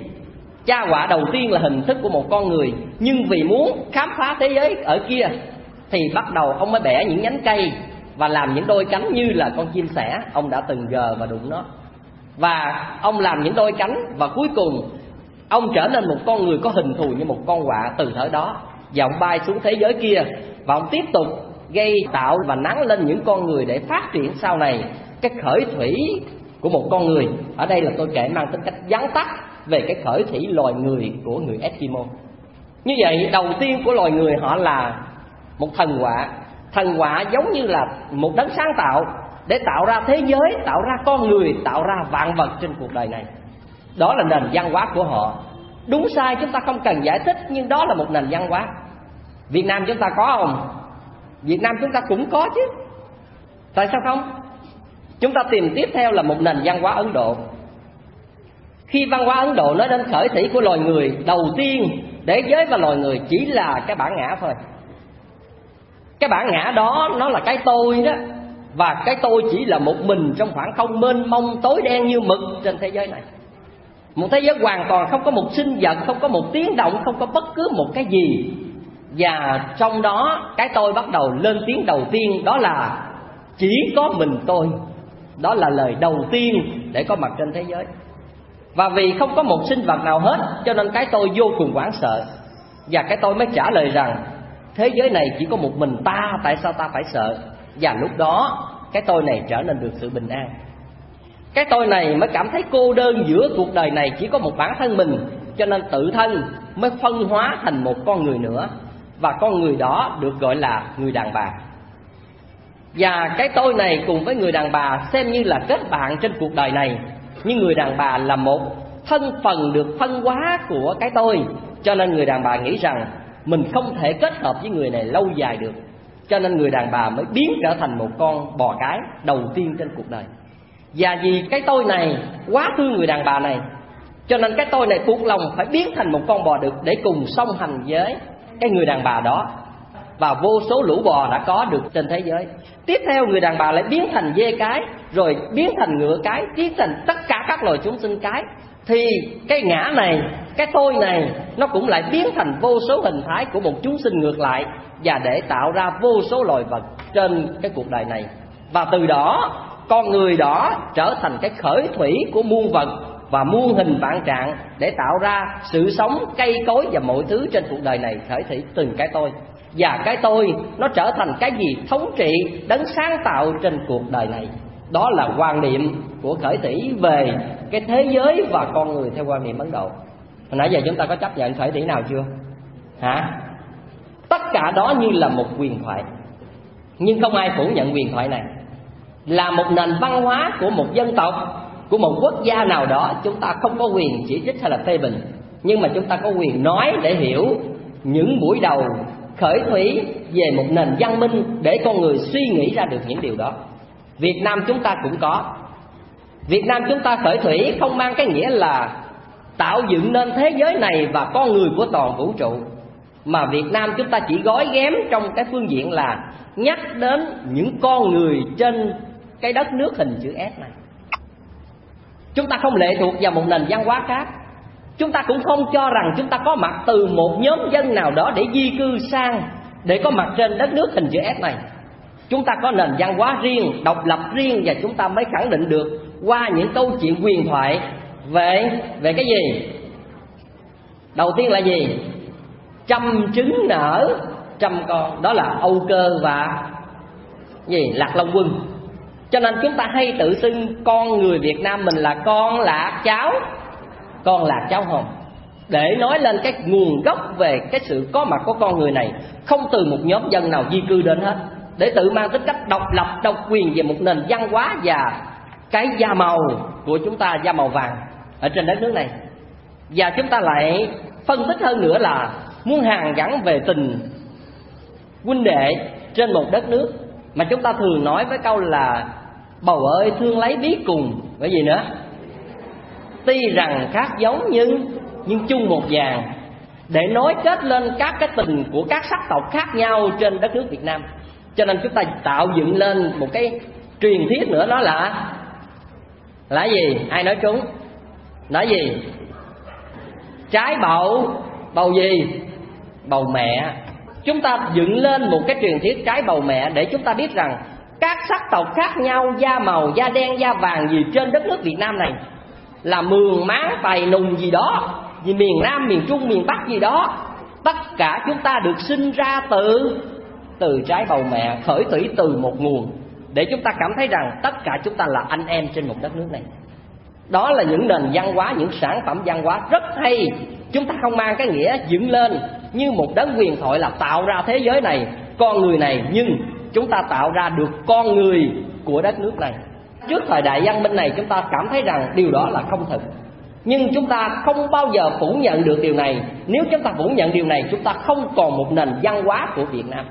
cha quả đầu tiên là hình thức của một con người, nhưng vì muốn khám phá thế giới ở kia thì bắt đầu ông mới bẻ những nhánh cây và làm những đôi cánh như là con chim sẻ. Ông đã từng gờ và đụng nó, và ông làm những đôi cánh, và cuối cùng ông trở nên một con người có hình thù như một con quạ từ thời đó. Và ông bay xuống thế giới kia, và ông tiếp tục gây tạo và nắng lên những con người để phát triển sau này cái khởi thủy của một con người. Ở đây là tôi kể mang tính cách vắn tắt về cái khởi thủy loài người của người Eskimo. Như vậy đầu tiên của loài người họ là một thần quả. Thần quả giống như là một đấng sáng tạo để tạo ra thế giới, tạo ra con người, tạo ra vạn vật trên cuộc đời này. Đó là nền văn hóa của họ. Đúng sai chúng ta không cần giải thích, nhưng đó là một nền văn hóa. Việt Nam chúng ta có không? Việt Nam chúng ta cũng có chứ, tại sao không? Chúng ta tìm tiếp theo là một nền văn hóa Ấn Độ. Khi văn hóa Ấn Độ nói đến khởi thủy của loài người, đầu tiên thế giới và loài người chỉ là cái bản ngã thôi. Cái bản ngã đó nó là cái tôi đó, và cái tôi chỉ là một mình trong khoảng không mênh mông tối đen như mực trên thế giới này. Một thế giới hoàn toàn không có một sinh vật, không có một tiếng động, không có bất cứ một cái gì. Và trong đó cái tôi bắt đầu lên tiếng đầu tiên, đó là chỉ có mình tôi. Đó là lời đầu tiên để có mặt trên thế giới. Và vì không có một sinh vật nào hết, cho nên cái tôi vô cùng hoảng sợ. Và cái tôi mới trả lời rằng thế giới này chỉ có một mình ta, tại sao ta phải sợ? Và lúc đó cái tôi này trở nên được sự bình an. Cái tôi này mới cảm thấy cô đơn giữa cuộc đời này, chỉ có một bản thân mình, cho nên tự thân mới phân hóa thành một con người nữa. Và con người đó được gọi là người đàn bà. Và cái tôi này cùng với người đàn bà xem như là kết bạn trên cuộc đời này. Nhưng người đàn bà là một thân phần được phân hóa của cái tôi, cho nên người đàn bà nghĩ rằng mình không thể kết hợp với người này lâu dài được. Cho nên người đàn bà mới biến trở thành một con bò cái đầu tiên trên cuộc đời. Và vì cái tôi này quá thương người đàn bà này, cho nên cái tôi này buộc lòng phải biến thành một con bò đực để cùng song hành với cái người đàn bà đó. Và vô số lũ bò đã có được trên thế giới. Tiếp theo người đàn bà lại biến thành dê cái, rồi biến thành ngựa cái, biến thành tất cả các loài chúng sinh cái. Thì cái ngã này, cái tôi này, nó cũng lại biến thành vô số hình thái của một chúng sinh ngược lại, và để tạo ra vô số loài vật trên cái cuộc đời này. Và từ đó con người đó trở thành cái khởi thủy của muôn vật, và muôn hình vạn trạng để tạo ra sự sống, cây cối và mọi thứ trên cuộc đời này khởi thủy từng cái tôi. Và cái tôi nó trở thành cái gì thống trị, đấng sáng tạo trên cuộc đời này. Đó là quan niệm của khởi thủy về cái thế giới và con người theo quan niệm Ấn Độ. Hồi nãy giờ chúng ta có chấp nhận khởi thủy nào chưa? Hả? Tất cả đó như là một huyền thoại. Nhưng không ai phủ nhận huyền thoại này. Là một nền văn hóa của một dân tộc, của một quốc gia nào đó, chúng ta không có quyền chỉ trích hay là phê bình. Nhưng mà chúng ta có quyền nói để hiểu những buổi đầu khởi thủy về một nền văn minh, để con người suy nghĩ ra được những điều đó. Việt Nam chúng ta cũng có. Việt Nam chúng ta khởi thủy không mang cái nghĩa là tạo dựng nên thế giới này và con người của toàn vũ trụ, mà Việt Nam chúng ta chỉ gói ghém trong cái phương diện là nhắc đến những con người trên cái đất nước hình chữ S này. Chúng ta không lệ thuộc vào một nền văn hóa khác. Chúng ta cũng không cho rằng chúng ta có mặt từ một nhóm dân nào đó để di cư sang, để có mặt trên đất nước hình chữ S này. Chúng ta có nền văn hóa riêng, độc lập riêng, và chúng ta mới khẳng định được qua những câu chuyện huyền thoại về cái gì? Đầu tiên là gì? Trăm trứng nở trăm con. Đó là Âu Cơ và gì? Lạc Long Quân. Cho nên chúng ta hay tự xưng con người Việt Nam mình là con lạc cháu hồng, để nói lên cái nguồn gốc về cái sự có mặt của con người này không từ một nhóm dân nào di cư đến hết, để tự mang tính cách độc lập, độc quyền về một nền văn hóa và cái da màu của chúng ta, da màu vàng ở trên đất nước này. Và chúng ta lại phân tích hơn nữa là muốn hàn gắn về tình huynh đệ trên một đất nước, mà chúng ta thường nói với câu là bầu ơi thương lấy biết cùng, cái gì nữa? Tuy rằng khác giống nhưng chung một vàng, để nối kết lên các cái tình của các sắc tộc khác nhau trên đất nước Việt Nam. Cho nên chúng ta tạo dựng lên một cái truyền thuyết nữa, đó là gì? Ai nói trúng? Nói gì? Trái bầu gì? Bầu mẹ. Chúng ta dựng lên một cái truyền thuyết trái bầu mẹ để chúng ta biết rằng các sắc tộc khác nhau, da màu, da đen, da vàng gì trên đất nước Việt Nam này, là Mường, Máng, Tày, Nùng gì đó, vì miền Nam, miền Trung, miền Bắc gì đó, tất cả chúng ta được sinh ra từ trái bầu mẹ, khởi thủy từ một nguồn, để chúng ta cảm thấy rằng tất cả chúng ta là anh em trên một đất nước này. Đó là những nền văn hóa, những sản phẩm văn hóa rất hay. Chúng ta không mang cái nghĩa dựng lên như một đấng huyền thoại là tạo ra thế giới này, con người này, nhưng chúng ta tạo ra được con người của đất nước này. Trước thời đại văn minh này chúng ta cảm thấy rằng điều đó là không thực, nhưng chúng ta không bao giờ phủ nhận được điều này. Nếu chúng ta phủ nhận điều này, chúng ta không còn một nền văn hóa của Việt Nam.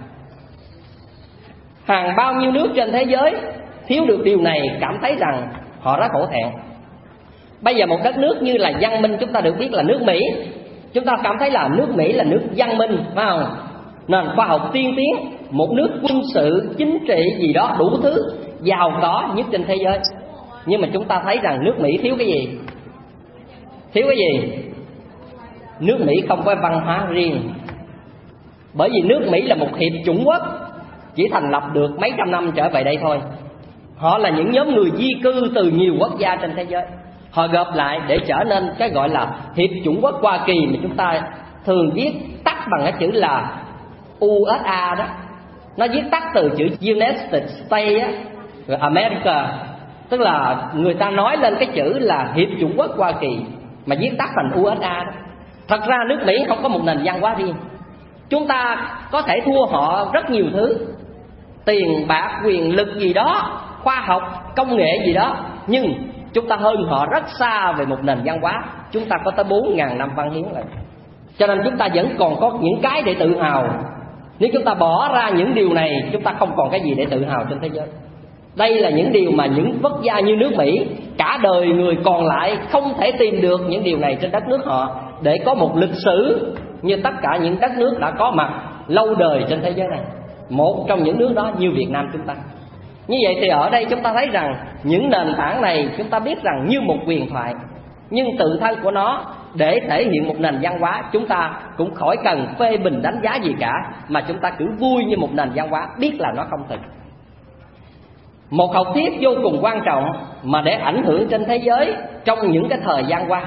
Hàng bao nhiêu nước trên thế giới thiếu được điều này cảm thấy rằng họ rất hổ thẹn. Bây giờ một đất nước như là văn minh, chúng ta được biết là nước Mỹ. Chúng ta cảm thấy là nước Mỹ là nước văn minh, phải không? Nền khoa học tiên tiến, một nước quân sự, chính trị gì đó đủ thứ, giàu có nhất trên thế giới. Nhưng mà chúng ta thấy rằng nước Mỹ thiếu cái gì? Thiếu cái gì? Nước Mỹ không có văn hóa riêng. Bởi vì nước Mỹ là một hiệp chủng quốc, chỉ thành lập được mấy trăm năm trở về đây thôi. Họ là những nhóm người di cư từ nhiều quốc gia trên thế giới, họ gộp lại để trở nên cái gọi là Hiệp chủng quốc Hoa Kỳ, mà chúng ta thường viết tắt bằng cái chữ là USA đó. Nó viết tắt từ chữ United States rồi America, tức là người ta nói lên cái chữ là Hiệp chủng quốc Hoa Kỳ mà viết tắt thành USA đó. Thật ra nước Mỹ không có một nền văn hóa riêng. Chúng ta có thể thua họ rất nhiều thứ, tiền bạc, quyền lực gì đó, khoa học, công nghệ gì đó, nhưng chúng ta hơn họ rất xa về một nền văn hóa. Chúng ta có tới 4.000 năm văn hiến rồi. Cho nên chúng ta vẫn còn có những cái để tự hào. Nếu chúng ta bỏ ra những điều này, chúng ta không còn cái gì để tự hào trên thế giới. Đây là những điều mà những quốc gia như nước Mỹ, cả đời người còn lại không thể tìm được những điều này trên đất nước họ, để có một lịch sử như tất cả những đất nước đã có mặt lâu đời trên thế giới này. Một trong những nước đó như Việt Nam chúng ta. Như vậy thì ở đây chúng ta thấy rằng những nền tảng này chúng ta biết rằng như một huyền thoại, nhưng tự thân của nó để thể hiện một nền văn hóa, chúng ta cũng khỏi cần phê bình đánh giá gì cả, mà chúng ta cứ vui như một nền văn hóa, biết là nó không thực. Một học thuyết vô cùng quan trọng mà để ảnh hưởng trên thế giới trong những cái thời gian qua.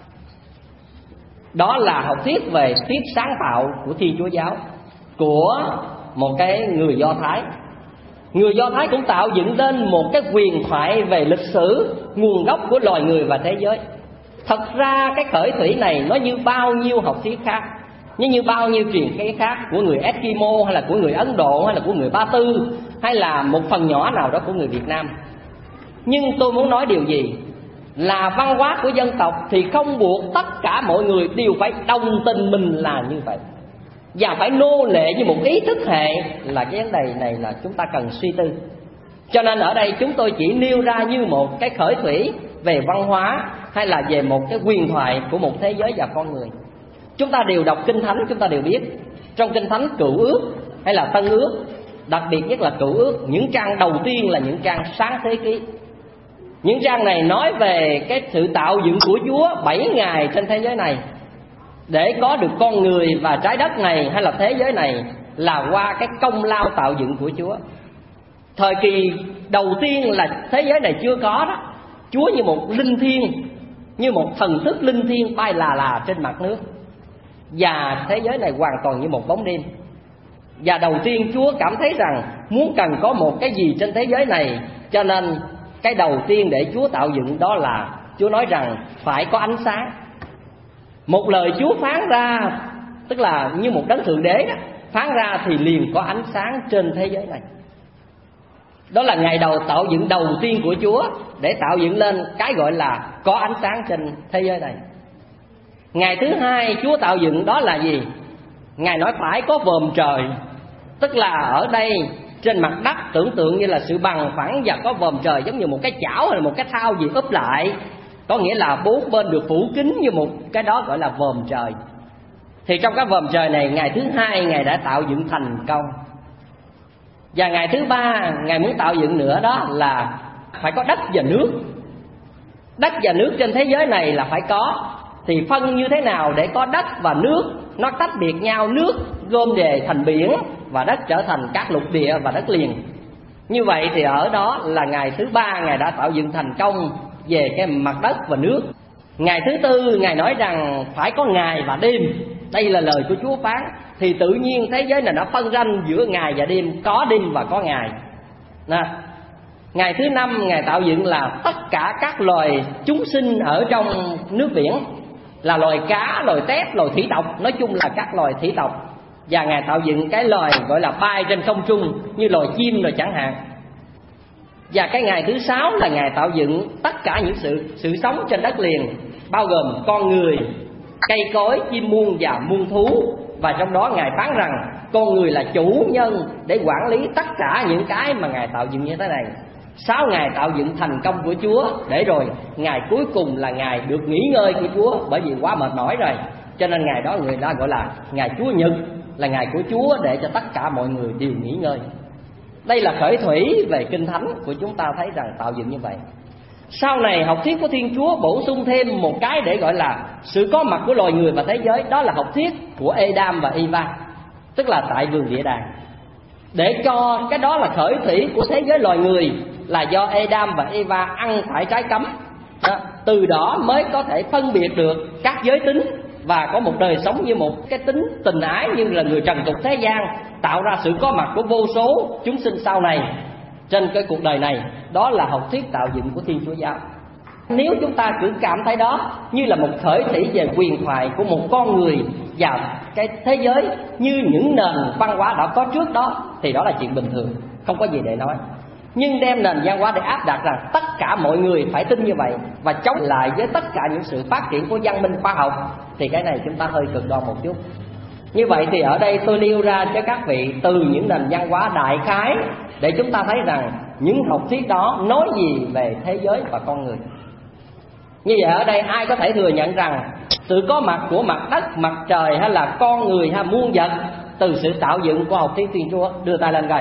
Đó là học thuyết về thuyết sáng tạo của Thiên Chúa giáo, của một cái người Do Thái. Người Do Thái cũng tạo dựng lên một cái huyền thoại về lịch sử, nguồn gốc của loài người và thế giới. Thật ra cái khởi thủy này nó như bao nhiêu học thuyết khác, như bao nhiêu truyền thuyết khác của người Eskimo, hay là của người Ấn Độ, hay là của người Ba Tư, hay là một phần nhỏ nào đó của người Việt Nam. Nhưng tôi muốn nói điều gì? Là văn hóa của dân tộc thì không buộc tất cả mọi người đều phải đồng tình mình là như vậy, và phải nô lệ như một ý thức hệ, là cái vấn đề này là chúng ta cần suy tư. Cho nên ở đây chúng tôi chỉ nêu ra như một cái khởi thủy về văn hóa, hay là về một cái huyền thoại của một thế giới và con người. Chúng ta đều đọc Kinh Thánh, chúng ta đều biết trong Kinh Thánh Cựu Ước hay là Tân Ước, đặc biệt nhất là Cựu Ước, những trang đầu tiên là những trang Sáng Thế Ký. Những trang này nói về cái sự tạo dựng của Chúa 7 ngày trên thế giới này, để có được con người và trái đất này hay là thế giới này là qua cái công lao tạo dựng của Chúa. Thời kỳ đầu tiên là thế giới này chưa có đó, Chúa như một linh thiêng, như một thần thức linh thiêng bay là trên mặt nước, và thế giới này hoàn toàn như một bóng đêm. Và đầu tiên Chúa cảm thấy rằng muốn cần có một cái gì trên thế giới này, cho nên cái đầu tiên để Chúa tạo dựng đó là Chúa nói rằng phải có ánh sáng. Một lời Chúa phán ra, tức là như một đấng thượng đế đó, phán ra thì liền có ánh sáng trên thế giới này. Đó là ngày đầu tạo dựng đầu tiên của Chúa, để tạo dựng lên cái gọi là có ánh sáng trên thế giới này. Ngày thứ hai Chúa tạo dựng đó là gì? Ngài nói phải có vòm trời. Tức là ở đây trên mặt đất tưởng tượng như là sự bằng phẳng, và có vòm trời giống như một cái chảo hay là một cái thau gì úp lại, có nghĩa là bốn bên được phủ kín như một cái đó gọi là vòm trời. Thì trong cái vòm trời này, ngày thứ hai Ngài đã tạo dựng thành công. Và ngày thứ ba Ngài muốn tạo dựng nữa, đó là phải có đất và nước. Đất và nước trên thế giới này là phải có. Thì phân như thế nào để có đất và nước nó tách biệt nhau? Nước gom về thành biển, và đất trở thành các lục địa và đất liền. Như vậy thì ở đó là ngày thứ ba Ngài đã tạo dựng thành công về cái mặt đất và nước. Ngày thứ tư Ngài nói rằng phải có ngày và đêm. Đây là lời của Chúa phán. Thì tự nhiên thế giới này nó phân ranh giữa ngày và đêm, có đêm và có ngày. Ngày thứ năm Ngài tạo dựng là tất cả các loài chúng sinh ở trong nước biển, là loài cá, loài tép, loài thủy tộc, nói chung là các loài thủy tộc. Và Ngài tạo dựng cái loài gọi là bay trên không trung, như loài chim rồi chẳng hạn. Và cái ngày thứ sáu là Ngài tạo dựng tất cả những sự sống trên đất liền, bao gồm con người, cây cối, chim muông và muôn thú. Và trong đó Ngài phán rằng con người là chủ nhân để quản lý tất cả những cái mà Ngài tạo dựng như thế này. 6 ngày tạo dựng thành công của Chúa, để rồi ngày cuối cùng là ngày được nghỉ ngơi của Chúa, bởi vì quá mệt mỏi rồi. Cho nên ngày đó người ta gọi là ngày Chúa Nhật, là ngày của Chúa để cho tất cả mọi người đều nghỉ ngơi. Đây là khởi thủy về Kinh Thánh của chúng ta, thấy rằng tạo dựng như vậy. Sau này học thuyết của Thiên Chúa bổ sung thêm một cái để gọi là sự có mặt của loài người và thế giới. Đó là học thuyết của Adam và Eva, tức là tại vườn địa đàng. Để cho cái đó là khởi thủy của thế giới loài người, là do Adam và Eva ăn phải trái cấm đó. Từ đó mới có thể phân biệt được các giới tính, và có một đời sống như một cái tính tình ái như là người trần tục thế gian, tạo ra sự có mặt của vô số chúng sinh sau này trên cái cuộc đời này. Đó là học thuyết tạo dựng của Thiên Chúa giáo. Nếu chúng ta cứ cảm thấy đó như là một khởi thủy về huyền thoại của một con người và cái thế giới, như những nền văn hóa đã có trước đó, thì đó là chuyện bình thường, không có gì để nói. Nhưng đem nền văn hóa để áp đặt rằng tất cả mọi người phải tin như vậy, và chống lại với tất cả những sự phát triển của văn minh khoa học, thì cái này chúng ta hơi cực đoan một chút. Như vậy thì ở đây tôi nêu ra cho các vị từ những nền văn hóa đại khái, để chúng ta thấy rằng những học thuyết đó nói gì về thế giới và con người. Như vậy ở đây ai có thể thừa nhận rằng sự có mặt của mặt đất, mặt trời, hay là con người hay muôn vật từ sự tạo dựng của học thuyết Thiên Chúa? Đưa tay lên coi.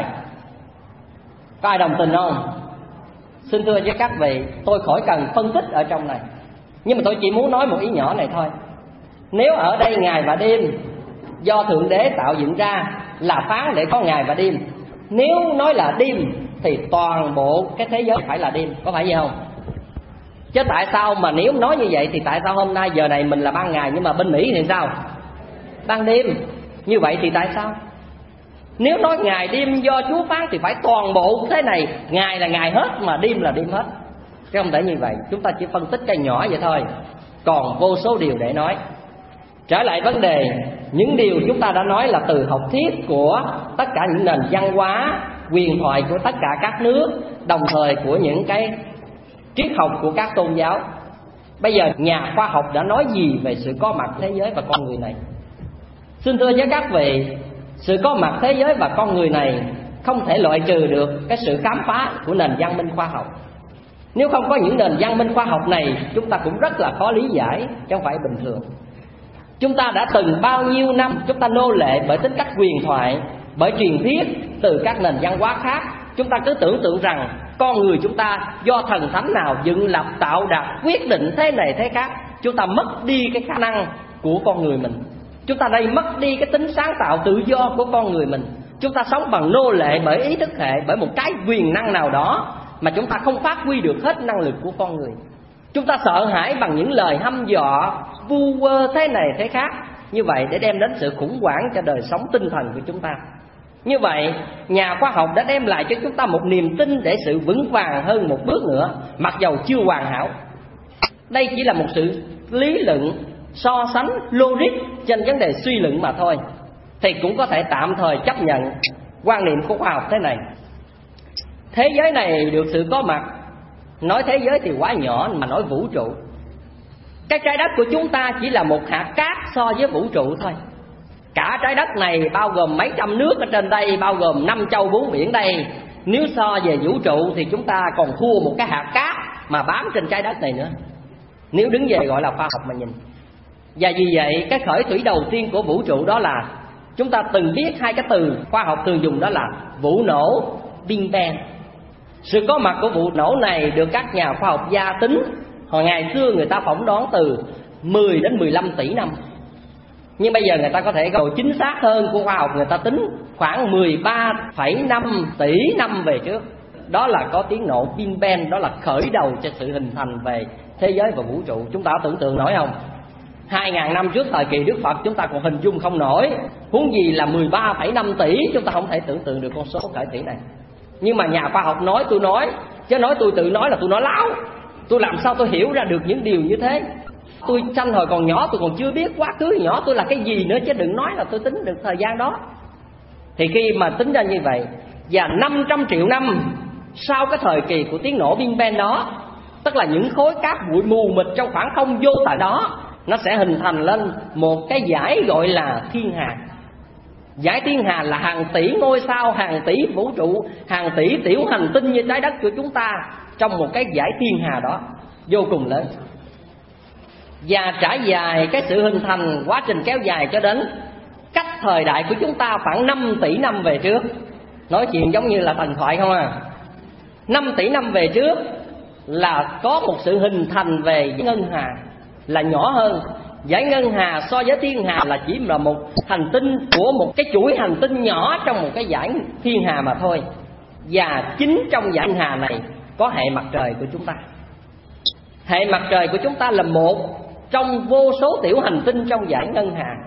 Có ai đồng tình không? Xin thưa với các vị, tôi khỏi cần phân tích ở trong này, nhưng mà tôi chỉ muốn nói một ý nhỏ này thôi. Nếu ở đây ngày và đêm do Thượng Đế tạo dựng ra, là phán để có ngày và đêm. Nếu nói là đêm thì toàn bộ cái thế giới phải là đêm, có phải vậy không? Chứ tại sao mà nếu nói như vậy thì tại sao hôm nay giờ này mình là ban ngày nhưng mà bên Mỹ thì sao? Ban đêm. Như vậy thì tại sao? Nếu nói ngày đêm do Chúa phán thì phải toàn bộ thế này, ngày là ngày hết mà đêm là đêm hết. Chứ không thể như vậy. Chúng ta chỉ phân tích cái nhỏ vậy thôi, còn vô số điều để nói. Trở lại vấn đề, những điều chúng ta đã nói là từ học thuyết của tất cả những nền văn hóa, huyền thoại của tất cả các nước, đồng thời của những cái triết học của các tôn giáo. Bây giờ nhà khoa học đã nói gì về sự có mặt thế giới và con người này? Xin thưa với các vị, sự có mặt thế giới và con người này không thể loại trừ được cái sự khám phá của nền văn minh khoa học. Nếu không có những nền văn minh khoa học này, chúng ta cũng rất là khó lý giải, chứ không phải bình thường. Chúng ta đã từng bao nhiêu năm chúng ta nô lệ bởi tính cách huyền thoại, bởi truyền thuyết từ các nền văn hóa khác. Chúng ta cứ tưởng tượng rằng con người chúng ta do thần thánh nào dựng lập tạo đặt quyết định thế này thế khác. Chúng ta mất đi cái khả năng của con người mình. Chúng ta đây mất đi cái tính sáng tạo tự do của con người mình. Chúng ta sống bằng nô lệ bởi ý thức hệ, bởi một cái quyền năng nào đó mà chúng ta không phát huy được hết năng lực của con người. Chúng ta sợ hãi bằng những lời hăm dọa vu vơ thế này thế khác, như vậy để đem đến sự khủng hoảng cho đời sống tinh thần của chúng ta. Như vậy nhà khoa học đã đem lại cho chúng ta một niềm tin để sự vững vàng hơn một bước nữa, mặc dầu chưa hoàn hảo. Đây chỉ là một sự lý luận so sánh logic trên vấn đề suy luận mà thôi, thì cũng có thể tạm thời chấp nhận quan niệm của khoa học thế này. Thế giới này được sự có mặt, nói thế giới thì quá nhỏ mà nói vũ trụ. Cái trái đất của chúng ta chỉ là một hạt cát so với vũ trụ thôi. Cả trái đất này bao gồm mấy trăm nước ở trên đây, bao gồm 5 châu 4 biển đây. Nếu so về vũ trụ thì chúng ta còn thua một cái hạt cát mà bám trên trái đất này nữa, nếu đứng về gọi là khoa học mà nhìn. Và vì vậy cái khởi thủy đầu tiên của vũ trụ đó là, chúng ta từng biết hai cái từ khoa học thường dùng, đó là vụ nổ, Big Bang. Sự có mặt của vụ nổ này được các nhà khoa học gia tính, hồi ngày xưa người ta phỏng đoán từ 10 đến 15 tỷ năm. Nhưng bây giờ người ta có thể gọi chính xác hơn của khoa học, người ta tính khoảng 13,5 tỷ năm về trước. Đó là có tiếng nổ Big Bang, đó là khởi đầu cho sự hình thành về thế giới và vũ trụ. Chúng ta tưởng tượng nổi không? 2.000 năm trước thời kỳ Đức Phật chúng ta còn hình dung không nổi, huống gì là 13,5 tỷ, chúng ta không thể tưởng tượng được con số khởi tỷ này. Nhưng mà nhà khoa học nói, tôi nói, chứ nói tôi tự nói là tôi nói láo. Tôi làm sao tôi hiểu ra được những điều như thế? Tôi sanh hồi còn nhỏ, tôi còn chưa biết quá khứ nhỏ tôi là cái gì nữa, chứ đừng nói là tôi tính được thời gian đó. Thì khi mà tính ra như vậy, và 500 triệu năm sau cái thời kỳ của tiếng nổ Big Bang đó, tức là những khối cát bụi mù mịt trong khoảng không vô tận đó, nó sẽ hình thành lên một cái dải gọi là thiên hà. Dải thiên hà là hàng tỷ ngôi sao, hàng tỷ vũ trụ, hàng tỷ tiểu hành tinh như trái đất của chúng ta trong một cái dải thiên hà đó vô cùng lớn. Và trải dài cái sự hình thành, quá trình kéo dài cho đến cách thời đại của chúng ta khoảng 5 tỷ năm về trước. Nói chuyện giống như là thần thoại không à. 5 tỷ năm về trước là có một sự hình thành về ngân hà là nhỏ hơn. Dải ngân hà so với thiên hà là chỉ là một hành tinh của một cái chuỗi hành tinh nhỏ trong một cái dải thiên hà mà thôi. Và chính trong dải thiên hà này có hệ mặt trời của chúng ta. Hệ mặt trời của chúng ta là một trong vô số tiểu hành tinh trong dải ngân hà.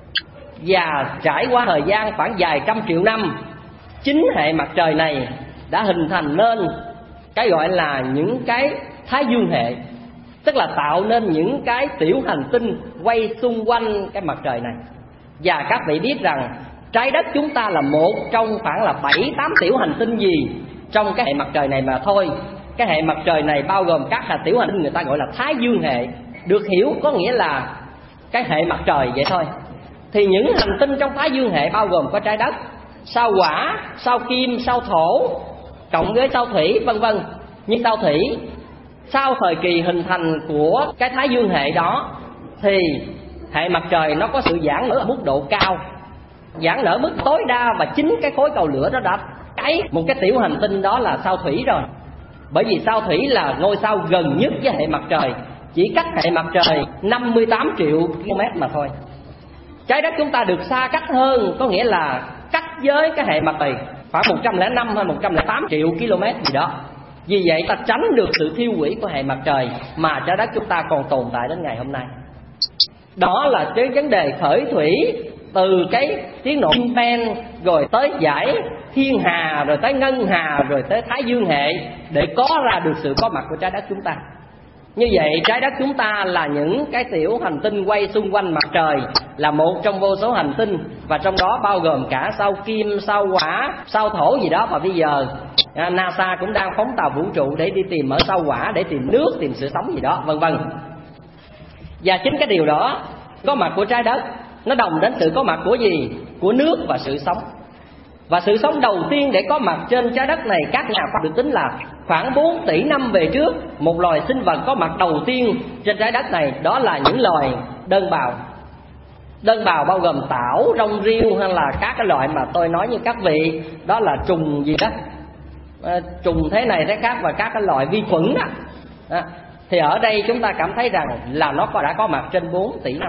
Và trải qua thời gian khoảng vài trăm triệu năm, chính hệ mặt trời này đã hình thành nên cái gọi là những cái thái dương hệ, tức là tạo nên những cái tiểu hành tinh quay xung quanh cái mặt trời này. Và các vị biết rằng trái đất chúng ta là một trong khoảng là 7-8 tiểu hành tinh gì trong cái hệ mặt trời này mà thôi. Cái hệ mặt trời này bao gồm các tiểu hành tinh người ta gọi là thái dương hệ, được hiểu có nghĩa là cái hệ mặt trời vậy thôi. Thì những hành tinh trong thái dương hệ bao gồm có trái đất, sao Hỏa, sao Kim, sao Thổ, cộng với sao Thủy vân vân. Nhưng sao Thủy sau thời kỳ hình thành của cái thái dương hệ đó thì hệ mặt trời nó có sự giãn nở ở mức độ cao, giãn nở mức tối đa, và chính cái khối cầu lửa đó đã cháy một cái tiểu hành tinh đó là sao Thủy rồi. Bởi vì sao Thủy là ngôi sao gần nhất với hệ mặt trời, chỉ cách hệ mặt trời 58 triệu km mà thôi. Trái đất chúng ta được xa cách hơn, có nghĩa là cách với cái hệ mặt trời khoảng 105 hay 108 triệu km gì đó. Vì vậy ta tránh được sự thiêu hủy của hệ mặt trời mà trái đất chúng ta còn tồn tại đến ngày hôm nay. Đó là cái vấn đề khởi thủy, từ cái tiếng nổ Big Bang rồi tới giải thiên hà, rồi tới ngân hà, rồi tới thái dương hệ, để có ra được sự có mặt của trái đất chúng ta. Như vậy trái đất chúng ta là những cái tiểu hành tinh quay xung quanh mặt trời, là một trong vô số hành tinh, và trong đó bao gồm cả sao Kim, sao Hỏa, sao Thổ gì đó. Và bây giờ NASA cũng đang phóng tàu vũ trụ để đi tìm ở sao Hỏa, để tìm nước, tìm sự sống gì đó, vân vân. Và chính cái điều đó, có mặt của trái đất, nó đồng đến sự có mặt của gì? Của nước và sự sống. Và sự sống đầu tiên để có mặt trên trái đất này, các nhà khoa học được tính là khoảng 4 tỷ năm về trước, một loài sinh vật có mặt đầu tiên trên trái đất này, đó là những loài đơn bào. Đơn bào bao gồm tảo, rong rêu, hay là các cái loại mà tôi nói như các vị, đó là trùng gì đó, trùng thế này thế khác, và các cái loại vi khuẩn đó. Thì ở đây chúng ta cảm thấy rằng là nó đã có mặt trên 4 tỷ năm.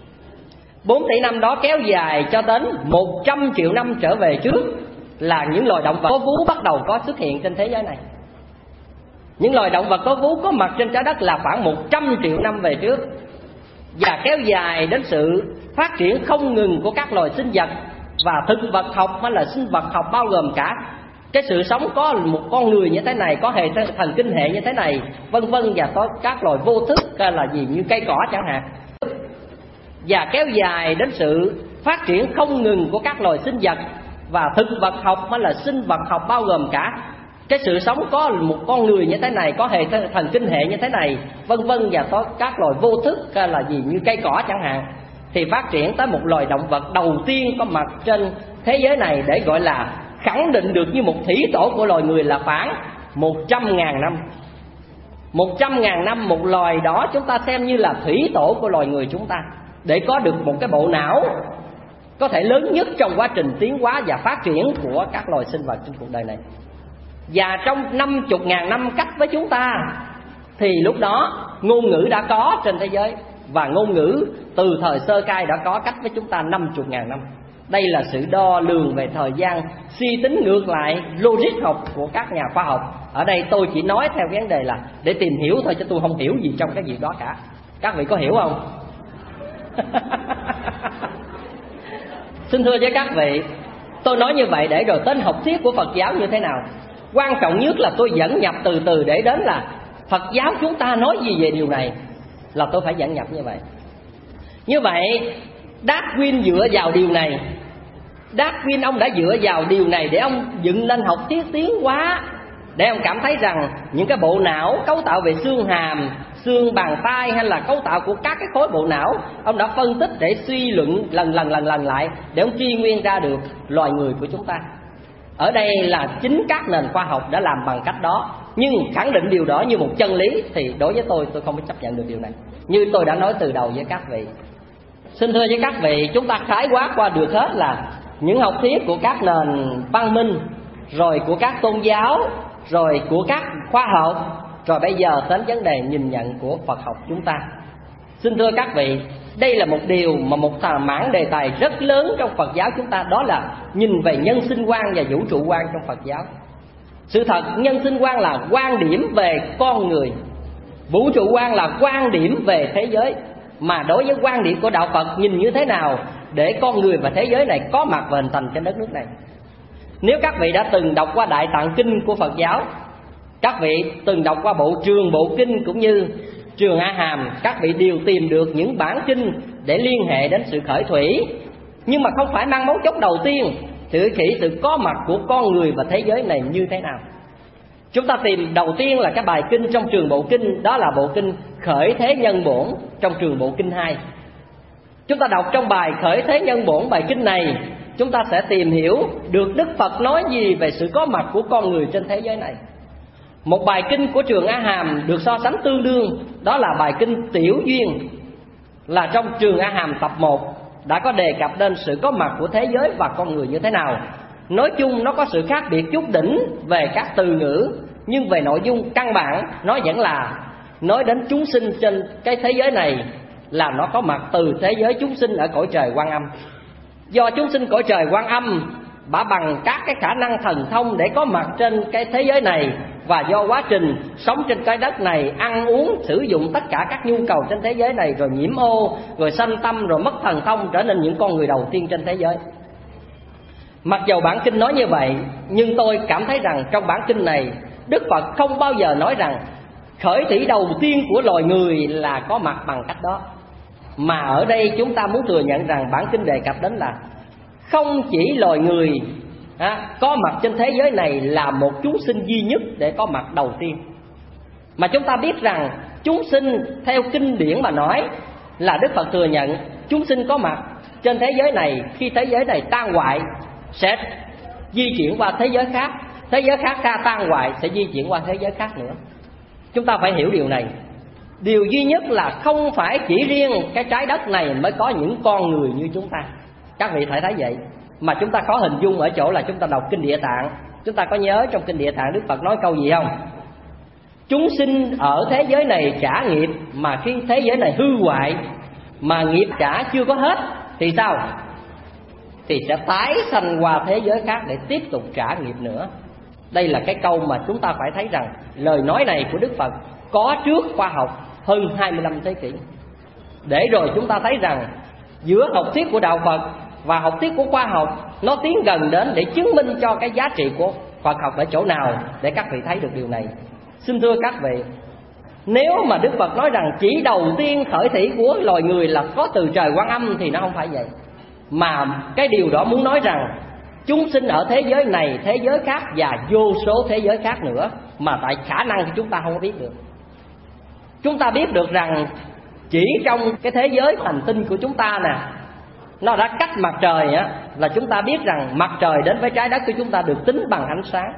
4 tỷ năm đó kéo dài cho đến 100 triệu năm trở về trước, là những loài động vật có vú bắt đầu có xuất hiện trên thế giới này. Những loài động vật có vú có mặt trên trái đất là khoảng 100 triệu năm về trước, và kéo dài đến sự phát triển không ngừng của các loài sinh vật và thực vật học, hay là sinh vật học bao gồm cả cái sự sống có một con người như thế này, có hệ thần kinh hệ như thế này, vân vân, và có các loài vô thức là gì, như cây cỏ chẳng hạn. Và kéo dài đến sự phát triển không ngừng của các loài sinh vật và thực vật học, hay là sinh vật học bao gồm cả cái sự sống có một con người như thế này, có hệ thần kinh hệ như thế này, vân vân, và có các loài vô thức là gì, như cây cỏ chẳng hạn. Thì phát triển tới một loài động vật đầu tiên có mặt trên thế giới này, để gọi là khẳng định được như một thủy tổ của loài người, là khoảng 100.000 năm. 100.000 năm một loài đó chúng ta xem như là thủy tổ của loài người chúng ta, để có được một cái bộ não có thể lớn nhất trong quá trình tiến hóa và phát triển của các loài sinh vật trên cuộc đời này. Và trong 50.000 năm cách với chúng ta, thì lúc đó ngôn ngữ đã có trên thế giới, và ngôn ngữ từ thời sơ khai đã có cách với chúng ta 50.000 năm. Đây là sự đo lường về thời gian, suy tính ngược lại logic học của các nhà khoa học. Ở đây tôi chỉ nói theo vấn đề là để tìm hiểu thôi, chứ tôi không hiểu gì trong cái việc đó cả. Các vị có hiểu không? Xin thưa với các vị, tôi nói như vậy để rồi tên học thuyết của Phật giáo như thế nào. Quan trọng nhất là tôi dẫn nhập từ từ để đến là Phật giáo chúng ta nói gì về điều này, là tôi phải dẫn nhập như vậy. Như vậy Darwin dựa vào điều này, Darwin ông đã dựa vào điều này để ông dựng lên học thuyết tiến hóa, để ông cảm thấy rằng những cái bộ não, cấu tạo về xương hàm, xương bàn tay, hay là cấu tạo của các cái khối bộ não, ông đã phân tích để suy luận lần lại, để ông truy nguyên ra được loài người của chúng ta. Ở đây là chính các nền khoa học đã làm bằng cách đó. Nhưng khẳng định điều đó như một chân lý thì đối với tôi không có chấp nhận được điều này. Như tôi đã nói từ đầu với các vị, xin thưa với các vị, chúng ta khái quát qua được hết là những học thuyết của các nền văn minh, rồi của các tôn giáo, rồi của các khoa học, rồi bây giờ đến vấn đề nhìn nhận của Phật học chúng ta. Xin thưa các vị, đây là một điều mà một mảng đề tài rất lớn trong Phật giáo chúng ta, đó là nhìn về nhân sinh quan và vũ trụ quan trong Phật giáo. Sự thật, nhân sinh quan là quan điểm về con người, vũ trụ quan là quan điểm về thế giới. Mà đối với quan điểm của đạo Phật, nhìn như thế nào để con người và thế giới này có mặt và hình thành trên đất nước này. Nếu các vị đã từng đọc qua Đại Tạng Kinh của Phật giáo, các vị từng đọc qua bộ Trường Bộ Kinh cũng như Trường A Hàm, các vị đều tìm được những bản kinh để liên hệ đến sự khởi thủy. Nhưng mà không phải mang mấu chốt đầu tiên, sự có mặt của con người và thế giới này như thế nào. Chúng ta tìm đầu tiên là cái bài kinh trong Trường Bộ Kinh, đó là bộ kinh Khởi Thế Nhân Bổn trong Trường Bộ Kinh 2. Chúng ta đọc trong bài Khởi Thế Nhân Bổn, bài kinh này, chúng ta sẽ tìm hiểu được Đức Phật nói gì về sự có mặt của con người trên thế giới này. Một bài kinh của Trường A Hàm được so sánh tương đương, đó là bài kinh Tiểu Duyên, là trong Trường A Hàm tập 1 đã có đề cập đến sự có mặt của thế giới và con người như thế nào. Nói chung nó có sự khác biệt chút đỉnh về các từ ngữ, nhưng về nội dung căn bản nó vẫn là nói đến chúng sinh trên cái thế giới này, là nó có mặt từ thế giới chúng sinh ở cõi trời Quan Âm. Do chúng sinh cõi trời Quan Âm bả bằng các cái khả năng thần thông để có mặt trên cái thế giới này, và do quá trình sống trên trái đất này, ăn uống, sử dụng tất cả các nhu cầu trên thế giới này, rồi nhiễm ô, rồi sanh tâm, rồi mất thần thông, trở nên những con người đầu tiên trên thế giới. Mặc dầu bản kinh nói như vậy, nhưng tôi cảm thấy rằng trong bản kinh này Đức Phật không bao giờ nói rằng khởi thủy đầu tiên của loài người là có mặt bằng cách đó. Mà ở đây chúng ta muốn thừa nhận rằng bản kinh đề cập đến là không chỉ loài người có mặt trên thế giới này là một chúng sinh duy nhất để có mặt đầu tiên, mà chúng ta biết rằng chúng sinh theo kinh điển mà nói là Đức Phật thừa nhận chúng sinh có mặt trên thế giới này, khi thế giới này tan hoại sẽ di chuyển qua thế giới khác, thế giới khác tan hoại sẽ di chuyển qua thế giới khác nữa. Chúng ta phải hiểu điều này. Điều duy nhất là không phải chỉ riêng cái trái đất này mới có những con người như chúng ta. Các vị phải thấy vậy. Mà chúng ta khó hình dung ở chỗ là chúng ta đọc kinh Địa Tạng. Chúng ta có nhớ trong kinh Địa Tạng Đức Phật nói câu gì không? Chúng sinh ở thế giới này trả nghiệp, mà khi thế giới này hư hoại mà nghiệp trả chưa có hết thì sao? Thì sẽ tái sanh qua thế giới khác để tiếp tục trả nghiệp nữa. Đây là cái câu mà chúng ta phải thấy rằng lời nói này của Đức Phật có trước khoa học hơn 25 thế kỷ. Để rồi chúng ta thấy rằng giữa học thuyết của Đạo Phật và học thuyết của khoa học nó tiến gần đến để chứng minh cho cái giá trị của Phật học ở chỗ nào, để các vị thấy được điều này. Xin thưa các vị, nếu mà Đức Phật nói rằng chỉ đầu tiên khởi thủy của loài người là có từ trời Quan Âm thì nó không phải vậy. Mà cái điều đó muốn nói rằng chúng sinh ở thế giới này, thế giới khác và vô số thế giới khác nữa, mà tại khả năng thì chúng ta không biết được. Chúng ta biết được rằng chỉ trong cái thế giới hành tinh của chúng ta nè, nó đã cách mặt trời á, là chúng ta biết rằng mặt trời đến với trái đất của chúng ta được tính bằng ánh sáng.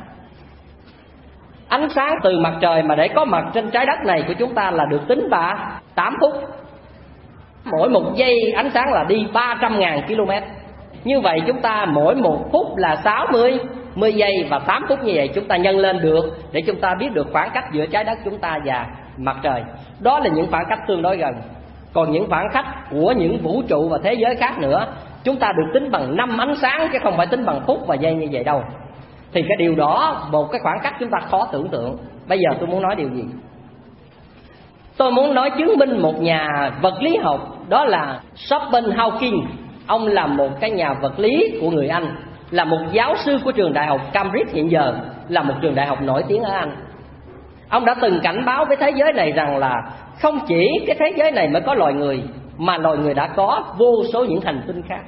Ánh sáng từ mặt trời mà để có mặt trên trái đất này của chúng ta là được tính bằng 8 phút. Mỗi một giây ánh sáng là đi 300.000 km. Như vậy chúng ta mỗi một phút là 10 giây, và 8 phút như vậy chúng ta nhân lên được để chúng ta biết được khoảng cách giữa trái đất chúng ta và mặt trời. Đó là những khoảng cách tương đối gần. Còn những khoảng cách của những vũ trụ và thế giới khác nữa, chúng ta được tính bằng 5 ánh sáng chứ không phải tính bằng phút và giây như vậy đâu. Thì cái điều đó, một cái khoảng cách chúng ta khó tưởng tượng. Bây giờ tôi muốn nói điều gì? Tôi muốn nói chứng minh một nhà vật lý học, đó là Stephen Hawking. Ông là một cái nhà vật lý của người Anh, là một giáo sư của trường đại học Cambridge hiện giờ, là một trường đại học nổi tiếng ở Anh. Ông đã từng cảnh báo với thế giới này rằng là không chỉ cái thế giới này mới có loài người, mà loài người đã có vô số những hành tinh khác.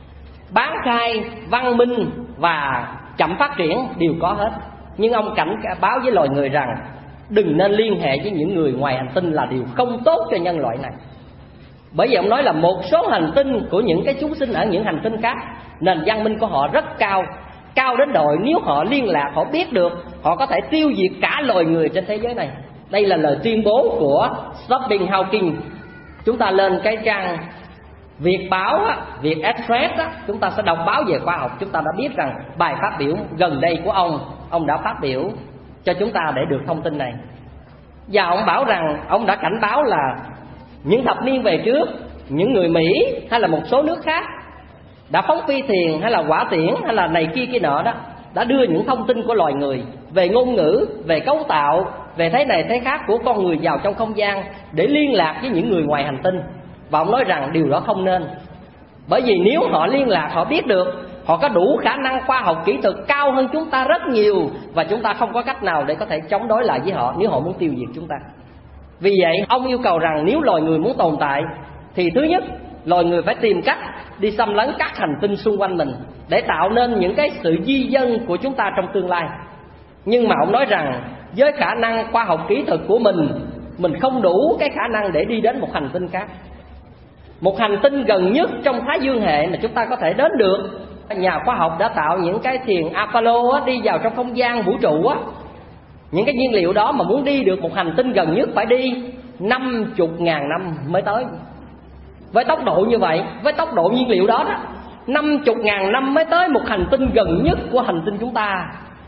Bán khai, văn minh và chậm phát triển đều có hết. Nhưng ông cảnh báo với loài người rằng đừng nên liên hệ với những người ngoài hành tinh, là điều không tốt cho nhân loại này. Bởi vì ông nói là một số hành tinh của những cái chúng sinh ở những hành tinh khác, nền văn minh của họ rất cao, cao đến độ nếu họ liên lạc, họ biết được, họ có thể tiêu diệt cả loài người trên thế giới này. Đây là lời tuyên bố của Stephen Hawking. Chúng ta lên cái trang Việt báo, Việt Express, chúng ta sẽ đọc báo về khoa học. Chúng ta đã biết rằng bài phát biểu gần đây của ông đã phát biểu cho chúng ta để được thông tin này. Và ông bảo rằng ông đã cảnh báo là những thập niên về trước, những người Mỹ hay là một số nước khác đã phóng phi thuyền hay là hỏa tiễn hay là này kia nọ đó, đã đưa những thông tin của loài người về ngôn ngữ, về cấu tạo, về thế này thế khác của con người vào trong không gian để liên lạc với những người ngoài hành tinh. Và ông nói rằng điều đó không nên. Bởi vì nếu họ liên lạc, họ biết được, họ có đủ khả năng khoa học kỹ thuật cao hơn chúng ta rất nhiều, và chúng ta không có cách nào để có thể chống đối lại với họ nếu họ muốn tiêu diệt chúng ta. Vì vậy ông yêu cầu rằng nếu loài người muốn tồn tại thì thứ nhất, loài người phải tìm cách đi xâm lấn các hành tinh xung quanh mình để tạo nên những cái sự di dân của chúng ta trong tương lai. Nhưng mà ông nói rằng với khả năng khoa học kỹ thuật của mình không đủ cái khả năng để đi đến một hành tinh khác. Một hành tinh gần nhất trong Thái Dương hệ mà chúng ta có thể đến được, nhà khoa học đã tạo những cái thuyền Apollo đi vào trong không gian vũ trụ. Những cái nhiên liệu đó mà muốn đi được một hành tinh gần nhất phải đi 50.000 năm mới tới. Với tốc độ như vậy, với tốc độ nhiên liệu đó 50.000 năm mới tới một hành tinh gần nhất của hành tinh chúng ta.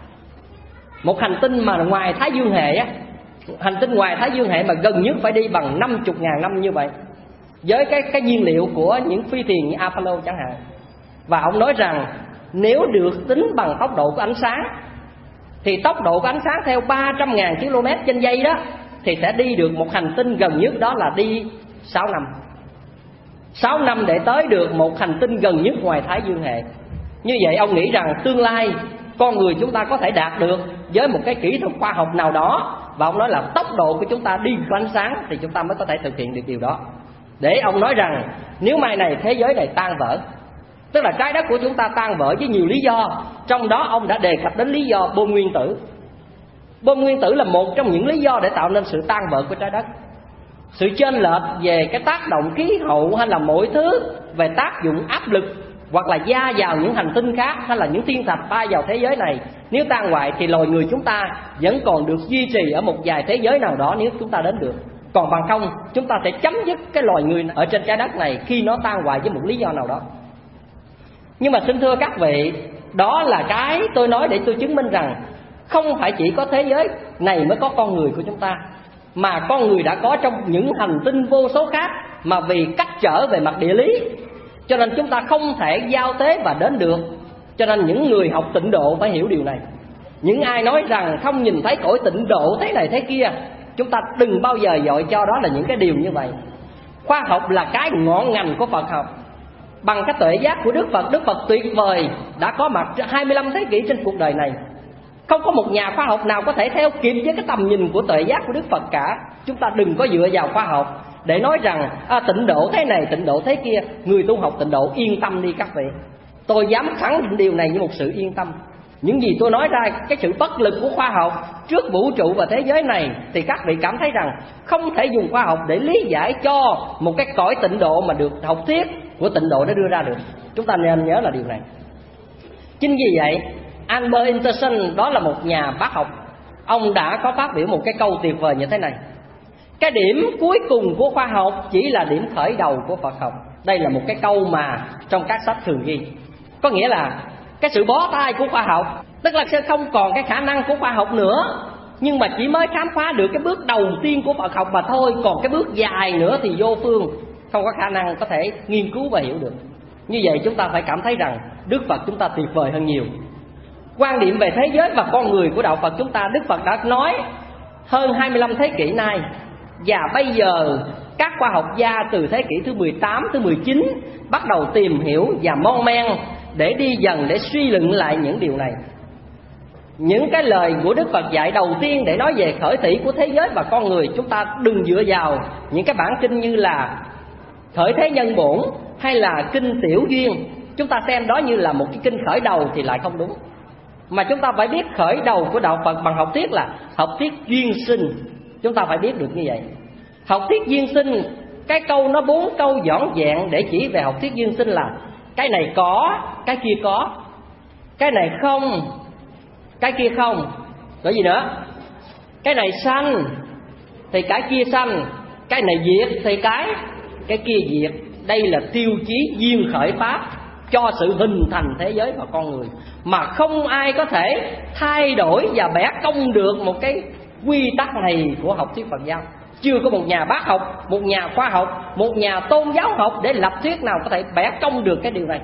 Một hành tinh mà ngoài Thái Dương hệ hành tinh ngoài Thái Dương hệ mà gần nhất phải đi bằng 50.000 năm như vậy, với cái nhiên liệu của những phi thuyền như Apollo chẳng hạn. Và ông nói rằng nếu được tính bằng tốc độ của ánh sáng thì tốc độ của ánh sáng theo 300.000 km trên giây đó thì sẽ đi được một hành tinh gần nhất đó là đi 6 năm. 6 năm để tới được một hành tinh gần nhất ngoài Thái Dương hệ. Như vậy ông nghĩ rằng tương lai con người chúng ta có thể đạt được với một cái kỹ thuật khoa học nào đó, và ông nói là tốc độ của chúng ta đi của ánh sáng thì chúng ta mới có thể thực hiện được điều đó. Để ông nói rằng nếu mai này thế giới này tan vỡ, tức là trái đất của chúng ta tan vỡ với nhiều lý do, trong đó ông đã đề cập đến lý do bom nguyên tử. Bom nguyên tử là một trong những lý do để tạo nên sự tan vỡ của trái đất. Sự chênh lệch về cái tác động khí hậu hay là mọi thứ về tác dụng áp lực hoặc là va vào những hành tinh khác hay là những thiên thạch bay vào thế giới này, nếu tan hoại thì loài người chúng ta vẫn còn được duy trì ở một vài thế giới nào đó nếu chúng ta đến được. Còn bằng không chúng ta sẽ chấm dứt cái loài người ở trên trái đất này khi nó tan hoại với một lý do nào đó. Nhưng mà xin thưa các vị, đó là cái tôi nói để tôi chứng minh rằng không phải chỉ có thế giới này mới có con người của chúng ta, mà con người đã có trong những hành tinh vô số khác, mà vì cách trở về mặt địa lý cho nên chúng ta không thể giao tế và đến được. Cho nên những người học tịnh độ phải hiểu điều này. Những ai nói rằng không nhìn thấy cõi tịnh độ thế này thế kia, chúng ta đừng bao giờ dội cho đó là những cái điều như vậy. Khoa học là cái ngọn ngành của Phật học. Bằng cái tuệ giác của Đức Phật tuyệt vời đã có mặt 25 thế kỷ trên cuộc đời này. Không có một nhà khoa học nào có thể theo kịp với cái tầm nhìn của tuệ giác của Đức Phật cả. Chúng ta đừng có dựa vào khoa học để nói rằng tịnh độ thế này, tịnh độ thế kia. Người tu học tịnh độ yên tâm đi các vị. Tôi dám khẳng định điều này như một sự yên tâm. Những gì tôi nói ra, cái sự bất lực của khoa học trước vũ trụ và thế giới này, thì các vị cảm thấy rằng không thể dùng khoa học để lý giải cho một cái cõi tịnh độ mà được học thuyết của tịnh độ đã đưa ra được. Chúng ta nên nhớ là điều này. Chính vì vậy Albert Einstein, đó là một nhà bác học, ông đã có phát biểu một cái câu tuyệt vời như thế này: cái điểm cuối cùng của khoa học chỉ là điểm khởi đầu của Phật học. Đây là một cái câu mà trong các sách thường ghi. Có nghĩa là cái sự bó tay của khoa học, tức là sẽ không còn cái khả năng của khoa học nữa, nhưng mà chỉ mới khám phá được cái bước đầu tiên của Phật học mà thôi. Còn cái bước dài nữa thì vô phương, không có khả năng có thể nghiên cứu và hiểu được. Như vậy chúng ta phải cảm thấy rằng Đức Phật chúng ta tuyệt vời hơn nhiều. Quan điểm về thế giới và con người của đạo Phật chúng ta, Đức Phật đã nói hơn 25 thế kỷ nay. Và bây giờ các khoa học gia từ thế kỷ thứ 18, thứ 19 bắt đầu tìm hiểu và mon men để đi dần để suy luận lại những điều này. Những cái lời của Đức Phật dạy đầu tiên để nói về khởi thủy của thế giới và con người, chúng ta đừng dựa vào những cái bản kinh như là Khởi Thế Nhân Bổn hay là kinh Tiểu Duyên. Chúng ta xem đó như là một cái kinh khởi đầu thì lại không đúng. Mà chúng ta phải biết khởi đầu của đạo Phật bằng học thuyết là học thuyết duyên sinh. Chúng ta phải biết được như vậy. Học thuyết duyên sinh, cái câu nó 4 câu dõn dẹn để chỉ về học thuyết duyên sinh là cái này có, cái kia có, cái này không, cái kia không. Rồi gì nữa? Cái này sanh thì cái kia sanh, cái này diệt thì cái kia diệt. Đây là tiêu chí duyên khởi pháp cho sự hình thành thế giới và con người, mà không ai có thể thay đổi và bẻ cong được một cái quy tắc này của học thuyết Phật giáo. Chưa có một nhà bác học, một nhà khoa học, một nhà tôn giáo học để lập thuyết nào có thể bẻ cong được cái điều này.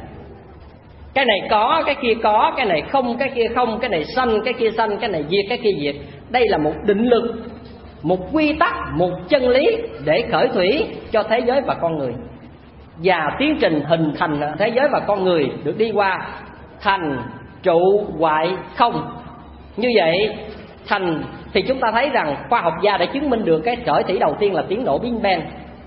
Cái này có, cái kia có, cái này không, cái kia không, cái này sanh, cái kia sanh, cái này diệt, cái kia diệt. Đây là một định lực, một quy tắc, một chân lý để khởi thủy cho thế giới và con người. Và tiến trình hình thành thế giới và con người được đi qua thành, trụ, hoại, không. Như vậy thành thì chúng ta thấy rằng khoa học gia đã chứng minh được cái khởi thủy đầu tiên là tiếng nổ Big Bang.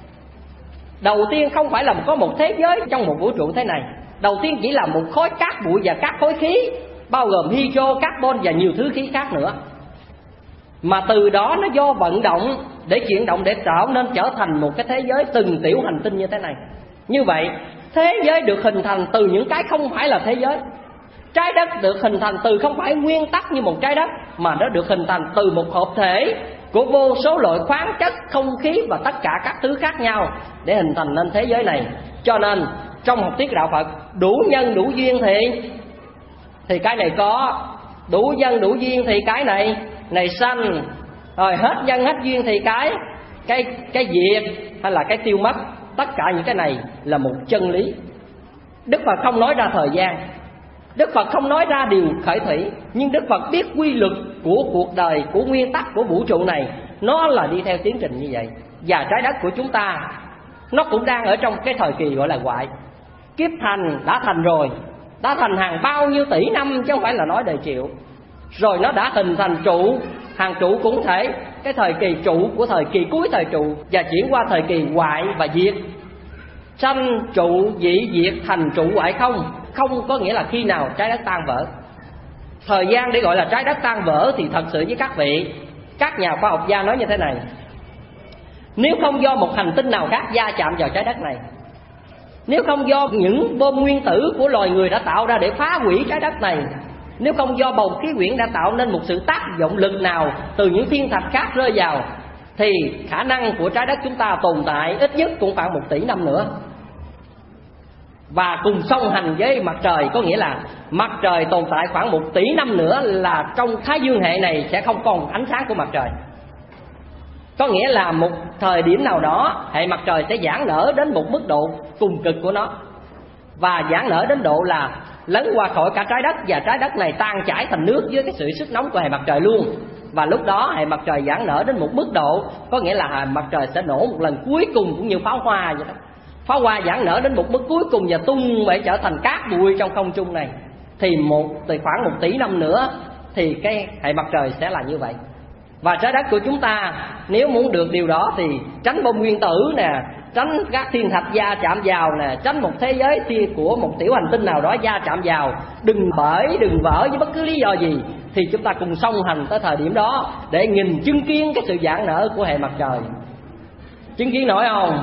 Đầu tiên không phải là có một thế giới trong một vũ trụ thế này. Đầu tiên chỉ là một khối cát bụi và các khối khí, bao gồm hydro, carbon và nhiều thứ khí khác nữa. Mà từ đó nó do vận động để chuyển động để tạo nên trở thành một cái thế giới từng tiểu hành tinh như thế này. Như vậy thế giới được hình thành từ những cái không phải là thế giới. Trái đất được hình thành từ không phải nguyên tắc như một trái đất, mà nó được hình thành từ một hợp thể của vô số loại khoáng chất, không khí và tất cả các thứ khác nhau để hình thành nên thế giới này. Cho nên trong học thuyết đạo Phật, đủ nhân đủ duyên thì cái này có, đủ nhân đủ duyên thì cái này sanh, rồi hết nhân hết duyên thì cái diệt hay là cái tiêu mất. Tất cả những cái này là một chân lý. Đức Phật không nói ra thời gian, Đức Phật không nói ra điều khởi thủy, nhưng Đức Phật biết quy luật của cuộc đời, của nguyên tắc của vũ trụ này, nó là đi theo tiến trình như vậy. Và trái đất của chúng ta nó cũng đang ở trong cái thời kỳ gọi là hoại. Kiếp thành đã thành rồi, đã thành hàng bao nhiêu tỷ năm chứ không phải là nói đời triệu. Rồi nó đã hình thành trụ, hàng trụ cũng thể cái thời kỳ trụ của thời kỳ cuối thời trụ, và chuyển qua thời kỳ hoại và diệt. Sanh trụ dị diệt thành trụ hoại không. Không có nghĩa là khi nào trái đất tan vỡ. Thời gian để gọi là trái đất tan vỡ thì thật sự với các vị, các nhà khoa học gia nói như thế này: nếu không do một hành tinh nào khác va chạm vào trái đất này, nếu không do những bom nguyên tử của loài người đã tạo ra để phá hủy trái đất này, nếu không do bầu khí quyển đã tạo nên một sự tác dụng lực nào từ những thiên thạch khác rơi vào, thì khả năng của trái đất chúng ta tồn tại ít nhất cũng khoảng 1 tỷ năm nữa. Và cùng song hành với mặt trời, có nghĩa là mặt trời tồn tại khoảng 1 tỷ năm nữa là trong Thái Dương hệ này sẽ không còn ánh sáng của mặt trời. Có nghĩa là một thời điểm nào đó hệ mặt trời sẽ giãn nở đến một mức độ cùng cực của nó, và giãn nở đến độ là lấn qua khỏi cả trái đất, và trái đất này tan chảy thành nước dưới cái sự sức nóng của hệ mặt trời luôn. Và lúc đó hệ mặt trời giãn nở đến một mức độ, có nghĩa là hệ mặt trời sẽ nổ một lần cuối cùng, cũng như pháo hoa vậy đó. Pháo hoa giãn nở đến một mức cuối cùng và tung để trở thành cát bụi trong không trung này, thì từ khoảng 1 tỷ năm nữa thì cái hệ mặt trời sẽ là như vậy. Và trái đất của chúng ta nếu muốn được điều đó thì tránh bom nguyên tử nè, tránh các thiên thạch va chạm vào nè, tránh một thế giới của một tiểu hành tinh nào đó va chạm vào, đừng vỡ với bất cứ lý do gì, thì chúng ta cùng song hành tới thời điểm đó để nhìn chứng kiến cái sự giãn nở của hệ mặt trời. Chứng kiến nổi không?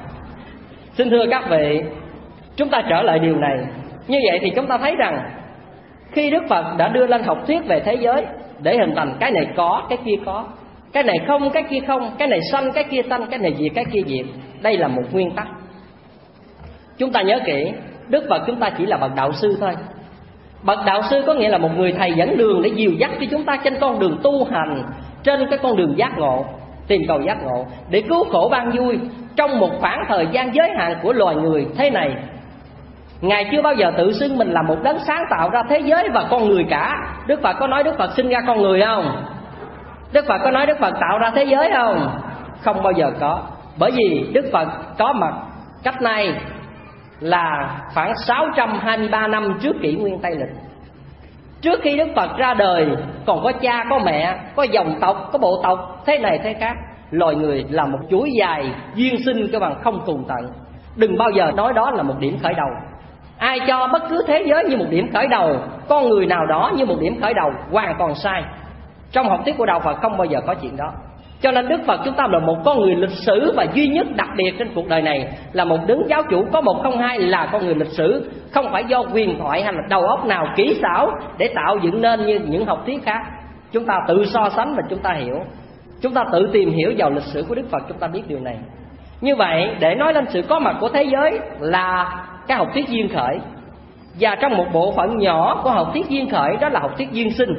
Xin thưa các vị, chúng ta trở lại điều này. Như vậy thì chúng ta thấy rằng khi Đức Phật đã đưa lên học thuyết về thế giới để hình thành cái này có, cái kia có, cái này không, cái kia không, cái này sanh, cái kia sanh, cái này diệt, cái kia diệt. Đây là một nguyên tắc. Chúng ta nhớ kỹ, Đức Phật chúng ta chỉ là bậc đạo sư thôi. Bậc đạo sư có nghĩa là một người thầy dẫn đường để dìu dắt cho chúng ta trên con đường tu hành, trên cái con đường giác ngộ, tìm cầu giác ngộ, để cứu khổ ban vui trong một khoảng thời gian giới hạn của loài người thế này. Ngài chưa bao giờ tự xưng mình là một đấng sáng tạo ra thế giới và con người cả. Đức Phật có nói Đức Phật sinh ra con người không? Đức Phật có nói Đức Phật tạo ra thế giới không? Không bao giờ có. Bởi vì Đức Phật có mặt cách nay là khoảng 623 năm trước kỷ nguyên Tây Lịch. Trước khi Đức Phật ra đời còn có cha, có mẹ, có dòng tộc, có bộ tộc thế này thế khác. Loài người là một chuỗi dài duyên sinh các bạn không cùng tận. Đừng bao giờ nói đó là một điểm khởi đầu. Ai cho bất cứ thế giới như một điểm khởi đầu, con người nào đó như một điểm khởi đầu, hoàn toàn sai. Trong học thuyết của đạo Phật không bao giờ có chuyện đó. Cho nên Đức Phật chúng ta là một con người lịch sử và duy nhất đặc biệt trên cuộc đời này, là một đấng giáo chủ có 102, là con người lịch sử, không phải do huyền thoại hay là đầu óc nào kỹ xảo để tạo dựng nên như những học thuyết khác. Chúng ta tự so sánh và chúng ta hiểu, chúng ta tự tìm hiểu vào lịch sử của Đức Phật, chúng ta biết điều này. Như vậy để nói lên sự có mặt của thế giới là cái học thuyết duyên khởi, và trong một bộ phận nhỏ của học thuyết duyên khởi đó là học thuyết duyên sinh.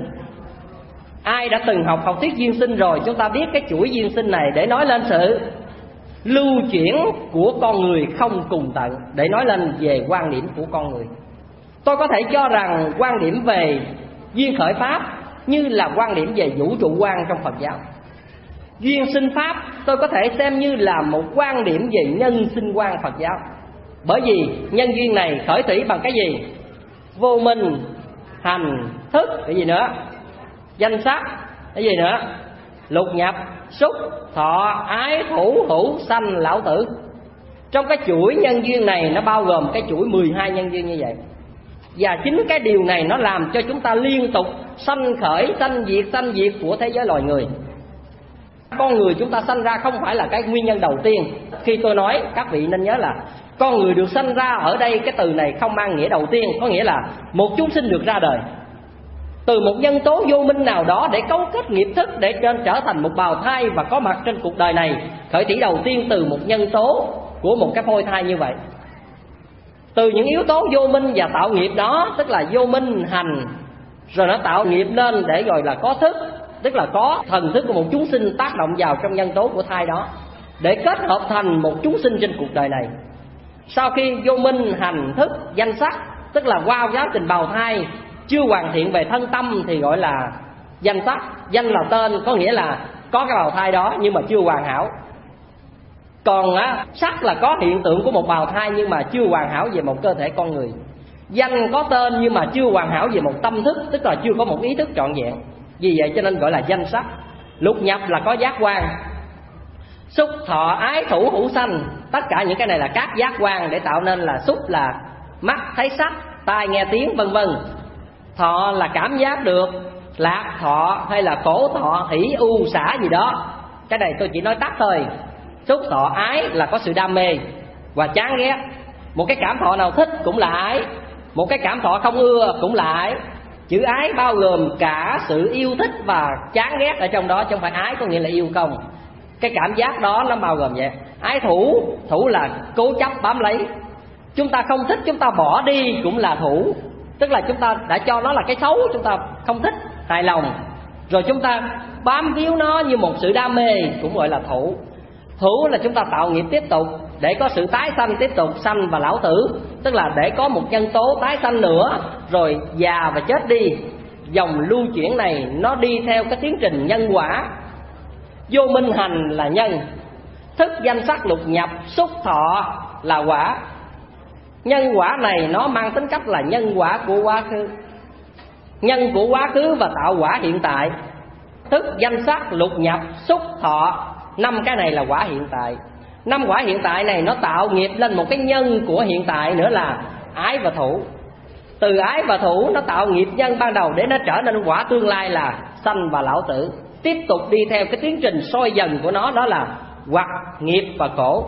Ai đã từng học thuyết duyên sinh rồi, chúng ta biết cái chuỗi duyên sinh này để nói lên sự lưu chuyển của con người không cùng tận, để nói lên về quan điểm của con người. Tôi có thể cho rằng quan điểm về duyên khởi pháp như là quan điểm về vũ trụ quan trong Phật giáo. Duyên sinh pháp tôi có thể xem như là một quan điểm về nhân sinh quan Phật giáo. Bởi vì nhân duyên này khởi thủy bằng cái gì? Vô minh, hành, thức, cái gì nữa? Danh sắc, cái gì nữa? Lục nhập, xúc, thọ, ái, thủ, hữu, sanh, lão tử. Trong cái chuỗi nhân duyên này nó bao gồm cái chuỗi 12 nhân duyên như vậy. Và chính cái điều này nó làm cho chúng ta liên tục sanh khởi, sanh diệt của thế giới loài người. Con người chúng ta sanh ra không phải là cái nguyên nhân đầu tiên. Khi tôi nói, các vị nên nhớ là con người được sanh ra ở đây, cái từ này không mang nghĩa đầu tiên, có nghĩa là một chúng sinh được ra đời từ một nhân tố vô minh nào đó để cấu kết nghiệp thức để trở thành một bào thai và có mặt trên cuộc đời này. Khởi thủy đầu tiên từ một nhân tố của một cái phôi thai như vậy. Từ những yếu tố vô minh và tạo nghiệp đó, tức là vô minh, hành, rồi nó tạo nghiệp lên để gọi là có thức, tức là có thần thức của một chúng sinh tác động vào trong nhân tố của thai đó để kết hợp thành một chúng sinh trên cuộc đời này. Sau khi vô minh, hành, thức, danh sắc tức là qua quá trình bào thai chưa hoàn thiện về thân tâm thì gọi là danh sắc. Danh là tên, có nghĩa là có cái bào thai đó nhưng mà chưa hoàn hảo. Còn sắc là có hiện tượng của một bào thai nhưng mà chưa hoàn hảo về một cơ thể con người. Danh có tên nhưng mà chưa hoàn hảo về một tâm thức, tức là chưa có một ý thức trọn vẹn. Vì vậy cho nên gọi là danh sắc. Lục nhập là có giác quan, xúc thọ ái thủ hữu sanh, tất cả những cái này là các giác quan để tạo nên là xúc là mắt thấy sắc, tai nghe tiếng vân vân. Thọ là cảm giác được, lạc thọ hay là khổ thọ, hỷ u xả gì đó. Cái này tôi chỉ nói tắt thôi. Xúc thọ ái là có sự đam mê và chán ghét. Một cái cảm thọ nào thích cũng là ái, một cái cảm thọ không ưa cũng là ái. Chữ ái bao gồm cả sự yêu thích và chán ghét ở trong đó, chứ không phải ái có nghĩa là yêu không. Cái cảm giác đó nó bao gồm vậy. Ái thủ, thủ là cố chấp bám lấy. Chúng ta không thích chúng ta bỏ đi cũng là thủ, tức là chúng ta đã cho nó là cái xấu, chúng ta không thích, hài lòng, rồi chúng ta bám víu nó như một sự đam mê cũng gọi là thủ. Thủ là chúng ta tạo nghiệp tiếp tục để có sự tái sanh, tiếp tục sanh và lão tử, tức là để có một nhân tố tái sanh nữa, rồi già và chết đi. Dòng lưu chuyển này nó đi theo cái tiến trình nhân quả. Vô minh hành là nhân, thức danh sắc lục nhập xúc thọ là quả. Nhân quả này nó mang tính cách là nhân quả của quá khứ, nhân của quá khứ và tạo quả hiện tại. Thức danh sắc lục nhập xúc thọ, 5 cái này là quả hiện tại. 5 quả hiện tại này nó tạo nghiệp lên một cái nhân của hiện tại nữa là ái và thủ. Từ ái và thủ nó tạo nghiệp nhân ban đầu để nó trở nên quả tương lai là sanh và lão tử. Tiếp tục đi theo cái tiến trình soi dần của nó, đó là hoặc, nghiệp và khổ.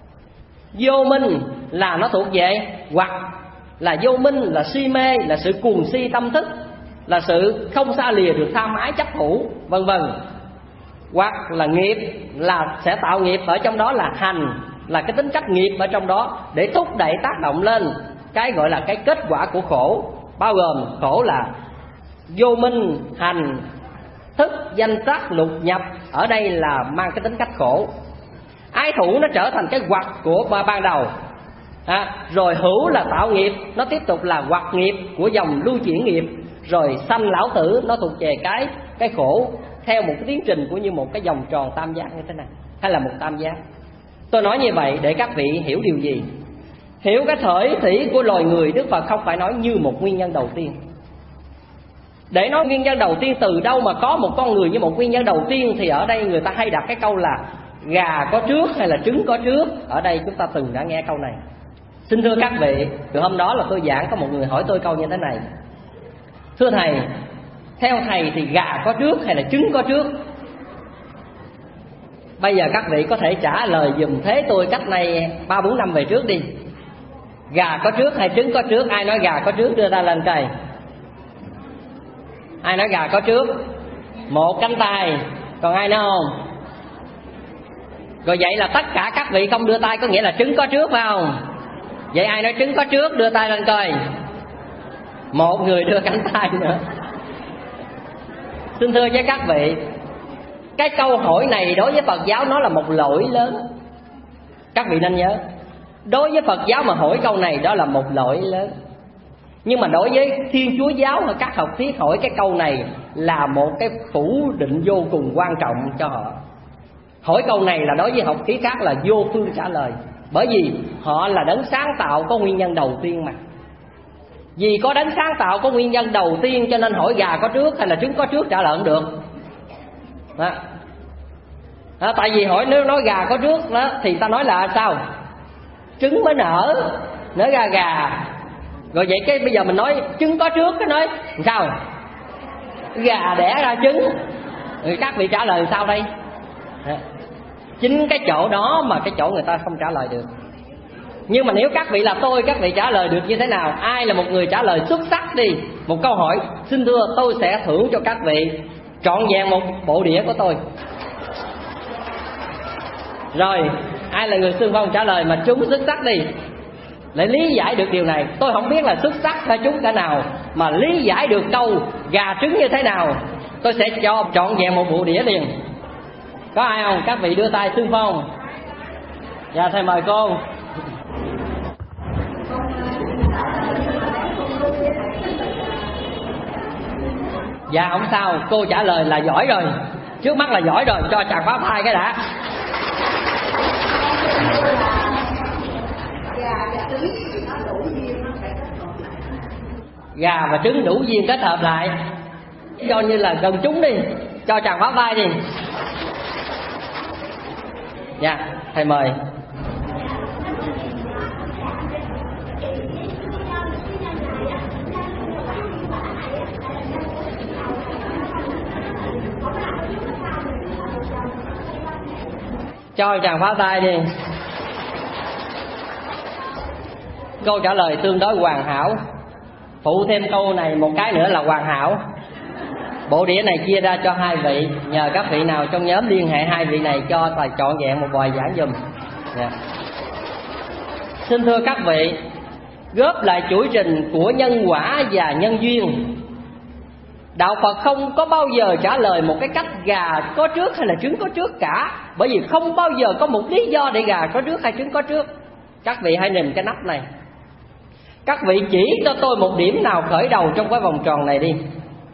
Vô minh là nó thuộc về hoặc, là vô minh là si mê, là sự cuồng si tâm thức, là sự không xa lìa được tham ái chấp thủ vân vân. Hoặc là nghiệp là sẽ tạo nghiệp ở trong đó là hành, là cái tính cách nghiệp ở trong đó để thúc đẩy tác động lên cái gọi là cái kết quả của khổ, bao gồm khổ là vô minh, hành, thức, danh sắc, lục nhập. Ở đây là mang cái tính cách khổ. Ái thủ nó trở thành cái hoặc của ban đầu, rồi hữu là tạo nghiệp, nó tiếp tục là hoặc nghiệp của dòng lưu chuyển nghiệp, rồi sanh lão tử nó thuộc về cái khổ theo một cái tiến trình của như một cái vòng tròn tam giác như thế này, hay là một tam giác. Tôi nói như vậy để các vị hiểu điều gì? Hiểu cái thể thủy của loài người, Đức Phật không phải nói như một nguyên nhân đầu tiên. Để nói nguyên nhân đầu tiên từ đâu mà có một con người như một nguyên nhân đầu tiên, thì ở đây người ta hay đặt cái câu là gà có trước hay là trứng có trước. Ở đây chúng ta từng đã nghe câu này. Xin thưa các vị, từ hôm đó là tôi giảng, có một người hỏi tôi câu như thế này: thưa thầy, theo thầy thì gà có trước hay là trứng có trước? Bây giờ các vị có thể trả lời giùm thế tôi cách này 3-4 năm về trước đi. Gà có trước hay trứng có trước? Ai nói gà có trước đưa ta lên trời. Ai nói gà có trước? Một cánh tay. Còn ai nói không? Rồi vậy là tất cả các vị không đưa tay có nghĩa là trứng có trước phải không? Vậy ai nói trứng có trước đưa tay lên coi. Một người đưa cánh tay nữa. Xin thưa với các vị, cái câu hỏi này đối với Phật giáo nó là một lỗi lớn. Các vị nên nhớ, đối với Phật giáo mà hỏi câu này đó là một lỗi lớn. Nhưng mà đối với Thiên Chúa giáo và các học thuyết hỏi cái câu này là một cái phủ định vô cùng quan trọng cho họ. Hỏi câu này là đối với học thuyết khác là vô phương trả lời. Bởi vì họ là đấng sáng tạo có nguyên nhân đầu tiên mà. Vì có đấng sáng tạo có nguyên nhân đầu tiên cho nên hỏi gà có trước hay là trứng có trước trả lời không được. Tại vì hỏi nếu nói gà có trước đó, thì ta nói là sao? Trứng mới nở ra gà. Rồi vậy cái bây giờ mình nói trứng có trước, cái nói sao? Gà đẻ ra trứng. Rồi các vị trả lời sao đây? Chính cái chỗ đó mà cái chỗ người ta không trả lời được. Nhưng mà nếu các vị là tôi, các vị trả lời được như thế nào? Ai là một người trả lời xuất sắc đi một câu hỏi, xin thưa tôi sẽ thưởng cho các vị trọn vẹn một bộ đĩa của tôi. Rồi ai là người xung phong trả lời mà trúng xuất sắc đi, để lý giải được điều này. Tôi không biết là xuất sắc hay trúng cả nào, mà lý giải được câu gà trứng như thế nào, tôi sẽ cho trọn vẹn một bộ đĩa liền. Có ai không? Các vị đưa tay xung phong. Dạ thầy mời cô. Dạ không sao, cô trả lời là giỏi rồi. Trước mắt là giỏi rồi, cho chàng phá thai cái đã. Gà và trứng đủ duyên kết hợp lại, cho như là gần trúng đi, cho chàng phá thai đi. Dạ, thầy mời. Cho chàng phá tay đi. Câu trả lời tương đối hoàn hảo. Phụ thêm câu này một cái nữa là hoàn hảo. Bộ đĩa này chia ra cho 2 vị. Nhờ các vị nào trong nhóm liên hệ 2 vị này cho thầy trọn vẹn một bài giảng giùm. Xin thưa các vị, góp lại chuỗi trình của nhân quả và nhân duyên, đạo Phật không có bao giờ trả lời một cái cách gà có trước hay là trứng có trước cả. Bởi vì không bao giờ có một lý do để gà có trước hay trứng có trước. Các vị hãy nhìn cái nắp này. Các vị chỉ cho tôi một điểm nào khởi đầu trong cái vòng tròn này đi.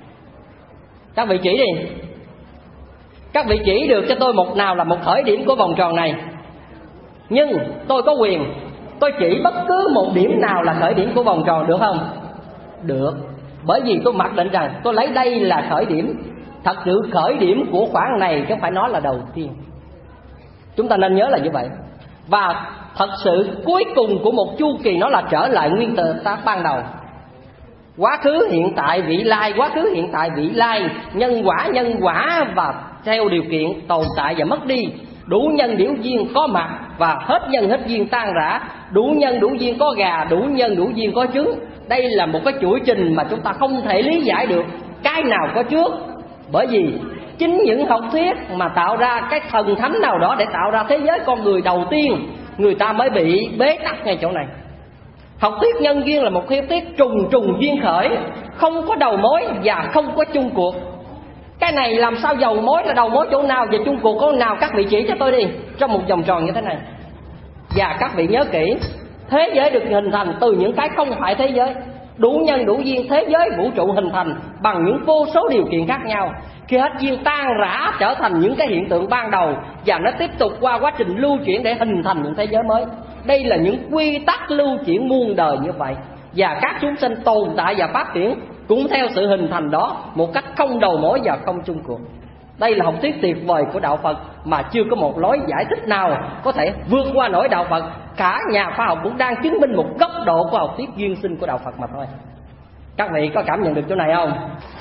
Các vị chỉ đi. Các vị chỉ được cho tôi một nào là một khởi điểm của vòng tròn này. Nhưng tôi có quyền, tôi chỉ bất cứ một điểm nào là khởi điểm của vòng tròn, được không? Được. Bởi vì tôi mặc định rằng tôi lấy đây là khởi điểm. Thật sự khởi điểm của khoảng này chứ không phải nói là đầu tiên. Chúng ta nên nhớ là như vậy. Và thật sự cuối cùng của một chu kỳ nó là trở lại nguyên tử ban đầu. Quá khứ hiện tại vị lai, quá khứ hiện tại vị lai, nhân quả và theo điều kiện tồn tại và mất đi. Đủ nhân đủ duyên có mặt và hết nhân hết duyên tan rã. Đủ nhân đủ duyên có gà, đủ nhân đủ duyên có trứng. Đây là một cái chuỗi trình mà chúng ta không thể lý giải được cái nào có trước. Bởi vì chính những học thuyết mà tạo ra cái thần thánh nào đó để tạo ra thế giới con người đầu tiên, người ta mới bị bế tắc ngay chỗ này. Học thuyết nhân duyên là một học thuyết trùng duyên khởi, không có đầu mối và không có chung cuộc. Cái này làm sao đầu mối là đầu mối chỗ nào và chung cuộc chỗ nào, các vị chỉ cho tôi đi trong một vòng tròn như thế này. Và các vị nhớ kỹ, thế giới được hình thành từ những cái không phải thế giới. Đủ nhân đủ duyên, thế giới vũ trụ hình thành bằng những vô số điều kiện khác nhau. Khi hết duyên tan rã trở thành những cái hiện tượng ban đầu, và nó tiếp tục qua quá trình lưu chuyển để hình thành những thế giới mới. Đây là những quy tắc lưu chuyển muôn đời như vậy. Và các chúng sinh tồn tại và phát triển cũng theo sự hình thành đó, một cách không đầu mối và không chung cuộc. Đây là học thuyết tuyệt vời của đạo Phật mà chưa có một lối giải thích nào có thể vượt qua nổi đạo Phật. Cả nhà khoa học cũng đang chứng minh một góc độ của học thuyết duyên sinh của đạo Phật mà thôi. Các vị có cảm nhận được chỗ này không?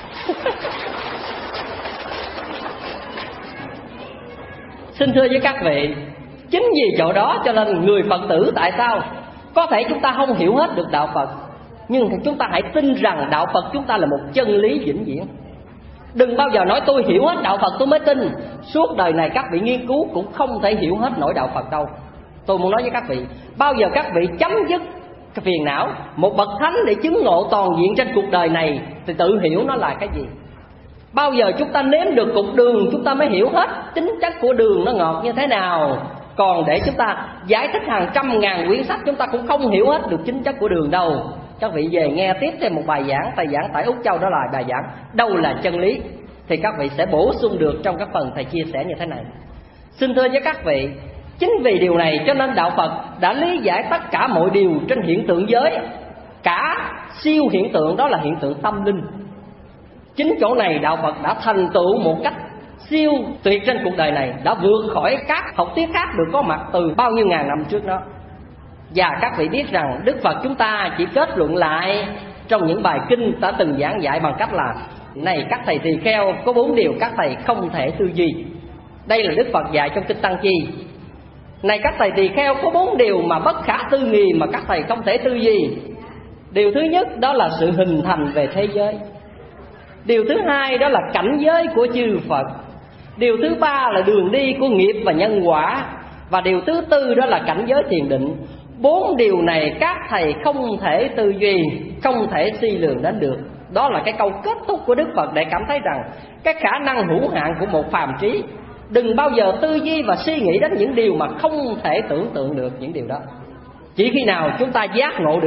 Xin thưa với các vị, chính vì chỗ đó cho nên người Phật tử tại sao có thể chúng ta không hiểu hết được đạo Phật, nhưng chúng ta hãy tin rằng đạo Phật chúng ta là một chân lý vĩnh viễn. Đừng bao giờ nói tôi hiểu hết đạo Phật tôi mới tin. Suốt đời này các vị nghiên cứu cũng không thể hiểu hết nổi đạo Phật đâu. Tôi muốn nói với các vị, bao giờ các vị chấm dứt cái phiền não, một bậc thánh để chứng ngộ toàn diện trên cuộc đời này, thì tự hiểu nó là cái gì. Bao giờ chúng ta nếm được cục đường, chúng ta mới hiểu hết tính chất của đường nó ngọt như thế nào. Còn để chúng ta giải thích hàng trăm ngàn quyển sách, chúng ta cũng không hiểu hết được chính chất của đường đâu. Các vị về nghe tiếp thêm một bài giảng, thầy giảng tại Úc Châu, đó là bài giảng đâu là chân lý, thì các vị sẽ bổ sung được trong các phần thầy chia sẻ như thế này. Xin thưa với các vị, chính vì điều này cho nên đạo Phật đã lý giải tất cả mọi điều trên hiện tượng giới, cả siêu hiện tượng, đó là hiện tượng tâm linh. Chính chỗ này đạo Phật đã thành tựu một cách siêu tuyệt trên cuộc đời này, đã vượt khỏi các học thuyết khác được có mặt từ bao nhiêu ngàn năm trước đó. Và các vị biết rằng Đức Phật chúng ta chỉ kết luận lại trong những bài kinh đã từng giảng dạy bằng cách là: này các thầy tỳ kheo, có 4 điều các thầy không thể tư duy. Đây là Đức Phật dạy trong kinh Tăng Chi. Này các thầy tỳ kheo, có 4 điều mà bất khả tư nghị mà các thầy không thể tư duy. Điều thứ nhất đó là sự hình thành về thế giới. Điều thứ hai đó là cảnh giới của chư Phật. Điều thứ ba là đường đi của nghiệp và nhân quả. Và điều thứ tư đó là cảnh giới thiền định. 4 điều này các thầy không thể tư duy, không thể suy lường đến được. Đó là cái câu kết thúc của Đức Phật để cảm thấy rằng cái khả năng hữu hạn của một phàm trí. Đừng bao giờ tư duy và suy nghĩ đến những điều mà không thể tưởng tượng được những điều đó. Chỉ khi nào chúng ta giác ngộ được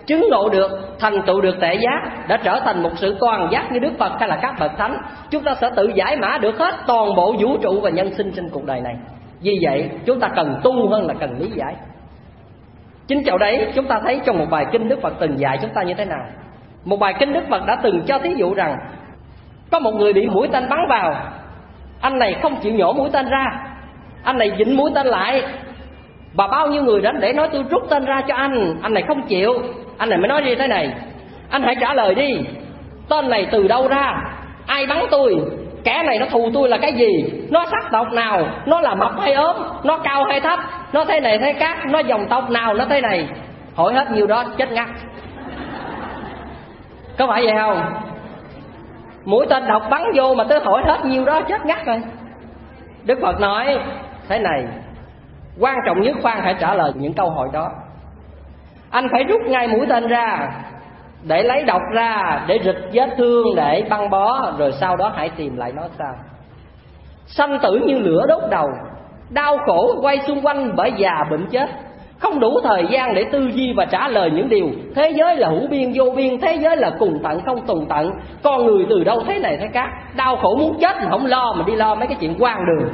chứng ngộ được, thành tựu được tuệ giác, đã trở thành một sự toàn giác như Đức Phật hay là các bậc thánh, chúng ta sẽ tự giải mã được hết toàn bộ vũ trụ và nhân sinh trên cuộc đời này. Vì vậy chúng ta cần tu hơn là cần lý giải. Chính chỗ đấy chúng ta thấy trong một bài kinh Đức Phật từng dạy chúng ta như thế nào. Một bài kinh Đức Phật đã từng cho thí dụ rằng có một người bị mũi tên bắn vào, anh này không chịu nhổ mũi tên ra, anh này vịn mũi tên lại, và bao nhiêu người đến để nói tôi rút tên ra cho anh này không chịu. Anh này mới nói như thế này: anh hãy trả lời đi, tên này từ đâu ra, ai bắn tôi, kẻ này nó thù tôi là cái gì, nó sắc tộc nào, nó là mập hay ốm, nó cao hay thấp, nó thế này thế khác, nó dòng tộc nào, nó thế này. Hỏi hết nhiêu đó chết ngắt. Có phải vậy không? Mũi tên độc bắn vô mà tôi hỏi hết nhiêu đó chết ngắt rồi. Đức Phật nói thế này: quan trọng nhất khoan hãy trả lời những câu hỏi đó. Anh phải rút ngay mũi tên ra, để lấy độc ra, để rịch vết thương, để băng bó, rồi sau đó hãy tìm lại nó sao. Sanh tử như lửa đốt đầu, đau khổ quay xung quanh bởi già bệnh chết. Không đủ thời gian để tư duy và trả lời những điều thế giới là hữu biên vô biên, thế giới là cùng tận không tùng tận, con người từ đâu thế này thế khác. Đau khổ muốn chết mà không lo, mà đi lo mấy cái chuyện quan đường.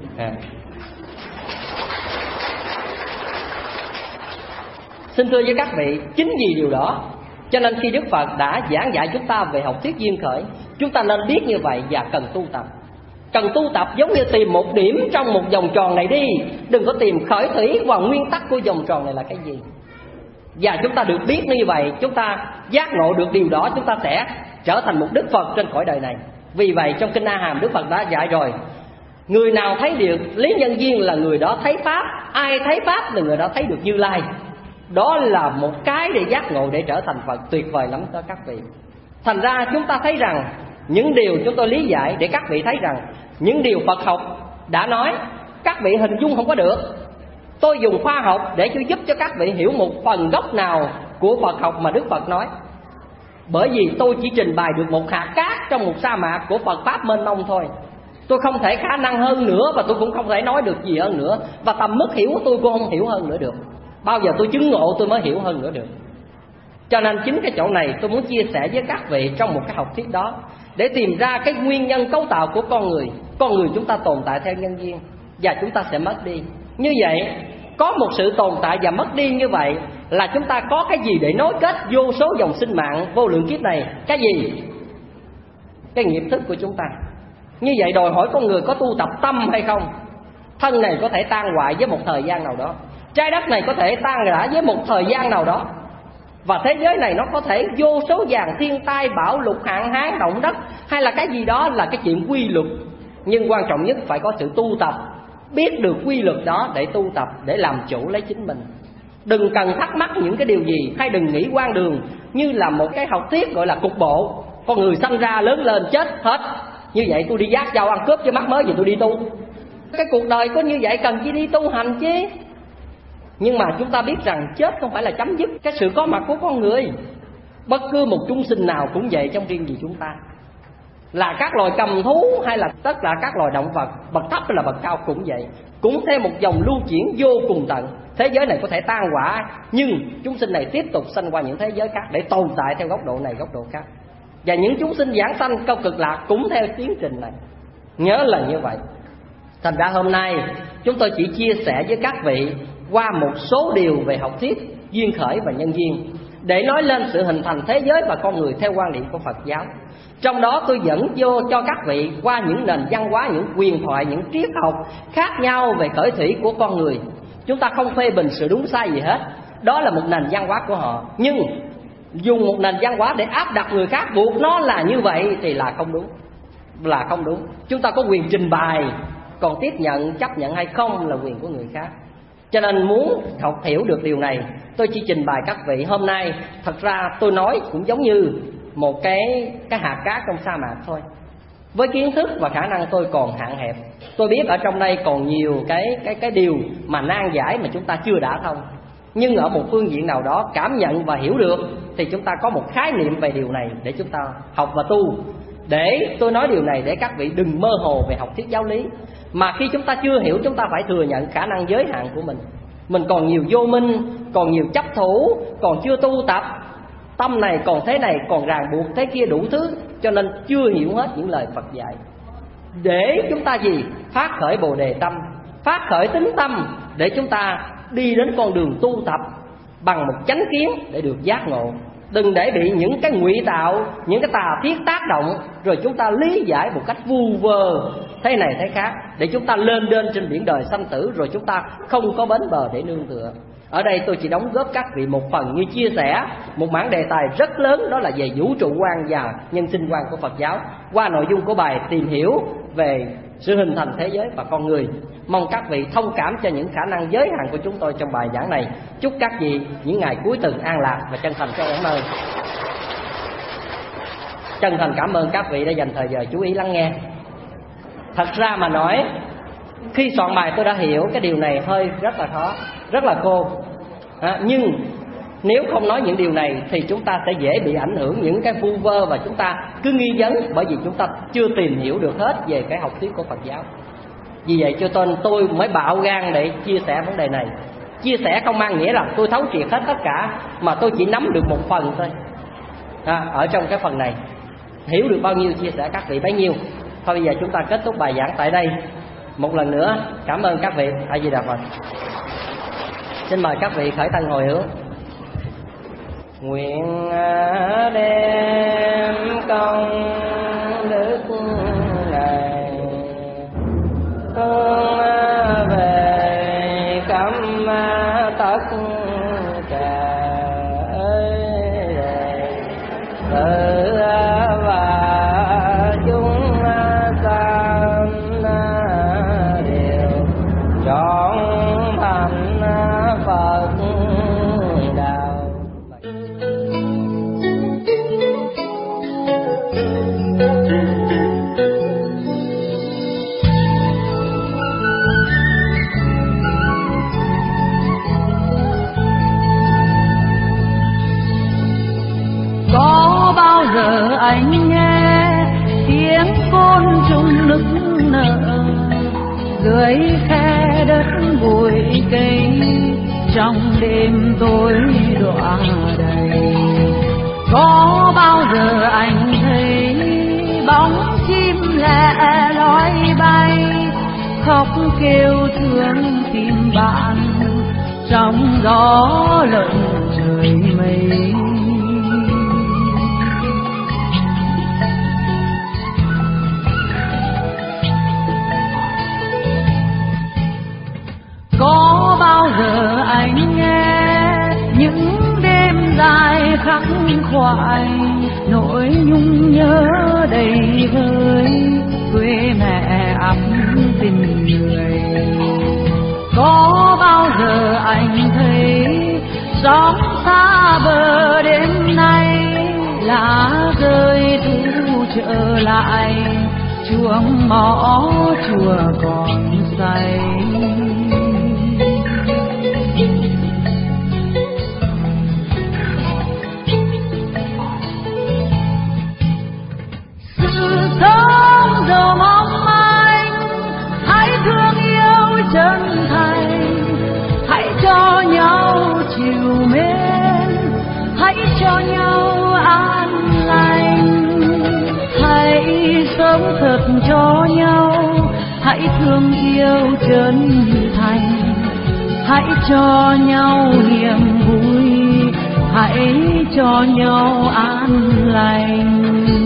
Xin thưa với các vị, chính vì điều đó cho nên khi Đức Phật đã giảng dạy chúng ta về học thuyết duyên khởi, chúng ta nên biết như vậy và cần tu tập. Cần tu tập giống như tìm một điểm trong một vòng tròn này đi, đừng có tìm khởi thủy và nguyên tắc của vòng tròn này là cái gì. Và chúng ta được biết như vậy, chúng ta giác ngộ được điều đó, chúng ta sẽ trở thành một Đức Phật trên cõi đời này. Vì vậy trong Kinh A Hàm Đức Phật đã dạy rồi: người nào thấy được lý nhân duyên là người đó thấy Pháp, ai thấy Pháp là người đó thấy được Như Lai. Đó là một cái để giác ngộ, để trở thành Phật, tuyệt vời lắm đó các vị. Thành ra chúng ta thấy rằng những điều chúng tôi lý giải để các vị thấy rằng những điều Phật học đã nói, các vị hình dung không có được. Tôi dùng khoa học để giúp cho các vị hiểu một phần gốc nào của Phật học mà Đức Phật nói. Bởi vì tôi chỉ trình bày được một hạt cát trong một sa mạc của Phật Pháp mênh mông thôi. Tôi không thể khả năng hơn nữa, và tôi cũng không thể nói được gì hơn nữa. Và tầm mức hiểu của tôi cũng không hiểu hơn nữa được. Bao giờ tôi chứng ngộ tôi mới hiểu hơn nữa được. Cho nên chính cái chỗ này tôi muốn chia sẻ với các vị trong một cái học thuyết đó, để tìm ra cái nguyên nhân cấu tạo của con người. Con người chúng ta tồn tại theo nhân duyên, và chúng ta sẽ mất đi. Như vậy, có một sự tồn tại và mất đi như vậy là chúng ta có cái gì để nối kết vô số dòng sinh mạng vô lượng kiếp này? Cái gì? Cái nghiệp thức của chúng ta. Như vậy đòi hỏi con người có tu tập tâm hay không? Thân này có thể tan hoại với một thời gian nào đó, trái đất này có thể tan rã với một thời gian nào đó, và thế giới này nó có thể vô số vàng thiên tai, bão lụt, hạn hán, động đất hay là cái gì đó, là cái chuyện quy luật. Nhưng quan trọng nhất phải có sự tu tập, biết được quy luật đó để tu tập, để làm chủ lấy chính mình. Đừng cần thắc mắc những cái điều gì, hay đừng nghĩ quan đường như là một cái học thuyết gọi là cục bộ. Con người sanh ra lớn lên chết hết, như vậy tôi đi giác dao ăn cướp chứ mắc mới gì tôi đi tu. Cái cuộc đời có như vậy cần chi đi tu hành chứ. Nhưng mà chúng ta biết rằng chết không phải là chấm dứt cái sự có mặt của con người. Bất cứ một chúng sinh nào cũng vậy, trong riêng gì chúng ta, là các loài cầm thú hay là tất cả các loài động vật, bậc thấp hay là bậc cao cũng vậy, cũng theo một dòng lưu chuyển vô cùng tận. Thế giới này có thể tan rã, nhưng chúng sinh này tiếp tục sanh qua những thế giới khác để tồn tại theo góc độ này góc độ khác. Và những chúng sinh giảng sanh câu cực lạc cũng theo tiến trình này. Nhớ là như vậy. Thành ra hôm nay chúng tôi chỉ chia sẻ với các vị qua một số điều về học thuyết duyên khởi và nhân duyên, để nói lên sự hình thành thế giới và con người theo quan điểm của Phật giáo. Trong đó tôi dẫn vô cho các vị qua những nền văn hóa, những quyền thoại, những triết học khác nhau về khởi thủy của con người. Chúng ta không phê bình sự đúng sai gì hết, đó là một nền văn hóa của họ. Nhưng dùng một nền văn hóa để áp đặt người khác, buộc nó là như vậy thì là không đúng, là không đúng. Chúng ta có quyền trình bày, còn tiếp nhận, chấp nhận hay không là quyền của người khác. Cho nên muốn học hiểu được điều này, tôi chỉ trình bày các vị hôm nay. Thật ra tôi nói cũng giống như một cái hạt cát trong sa mạc thôi. Với kiến thức và khả năng tôi còn hạn hẹp, tôi biết ở trong đây còn nhiều cái điều mà nan giải mà chúng ta chưa đã thông. Nhưng ở một phương diện nào đó cảm nhận và hiểu được thì chúng ta có một khái niệm về điều này để chúng ta học và tu. Để tôi nói điều này để các vị đừng mơ hồ về học thuyết giáo lý, mà khi chúng ta chưa hiểu chúng ta phải thừa nhận khả năng giới hạn của mình. Mình còn nhiều vô minh, còn nhiều chấp thủ, còn chưa tu tập, tâm này còn thế này, còn ràng buộc thế kia đủ thứ, cho nên chưa hiểu hết những lời Phật dạy. Để chúng ta gì? Phát khởi Bồ Đề tâm, phát khởi tính tâm, để chúng ta đi đến con đường tu tập bằng một chánh kiến để được giác ngộ. Đừng để bị những cái ngụy tạo, những cái tà thiết tác động, rồi chúng ta lý giải một cách vu vơ thế này thế khác, để chúng ta lên đên trên biển đời sanh tử, rồi chúng ta không có bến bờ để nương tựa. Ở đây tôi chỉ đóng góp các vị một phần như chia sẻ một mảng đề tài rất lớn, đó là về vũ trụ quan và nhân sinh quan của Phật giáo, qua nội dung của bài tìm hiểu về sự hình thành thế giới và con người. Mong các vị thông cảm cho những khả năng giới hạn của chúng tôi trong bài giảng này. Chúc các vị những ngày cuối tuần an lạc và chân thành cảm ơn. Chân thành cảm ơn các vị đã dành thời giờ chú ý lắng nghe. Thật ra mà nói, khi soạn bài tôi đã hiểu cái điều này hơi rất là khó, rất là cô. Nhưng nếu không nói những điều này thì chúng ta sẽ dễ bị ảnh hưởng những cái vu vơ, và chúng ta cứ nghi vấn, bởi vì chúng ta chưa tìm hiểu được hết về cái học thuyết của Phật giáo. Vì vậy cho nên tôi mới bạo gan để chia sẻ vấn đề này. Chia sẻ không mang nghĩa là tôi thấu triệt hết tất cả, mà tôi chỉ nắm được một phần thôi. Ở trong cái phần này hiểu được bao nhiêu chia sẻ các vị bấy nhiêu. Thôi bây giờ chúng ta kết thúc bài giảng tại đây. Một lần nữa cảm ơn các vị. A Di Đà Phật. Xin mời các vị khởi thân hồi hướng. Nguyện đem công đức này hướng về cấm tất cả tự và chúng sanh đều trọn thành Phật đạo. Có bao giờ anh nghe tiếng côn trùng nức nở dưới khe đất bụi cây, trong đêm tối đọa đầy? Có bao giờ anh thấy bóng chim lẻ loi bay, khóc kêu thương tìm bạn trong gió lợn trời mây? Có bao giờ anh nghe những đêm dài khắc khoải, nỗi nhung nhớ đầy vơi, quê mẹ ấm tình người? Có bao giờ anh thấy sóng xa bờ đêm nay, lá rơi thu trở lại, chuông mõ chùa còn say? Dầu mong manh, hãy thương yêu chân thành, hãy cho nhau chiều mến, hãy cho nhau an lành, hãy sống thật cho nhau, hãy thương yêu chân thành, hãy cho nhau niềm vui, hãy cho nhau an lành.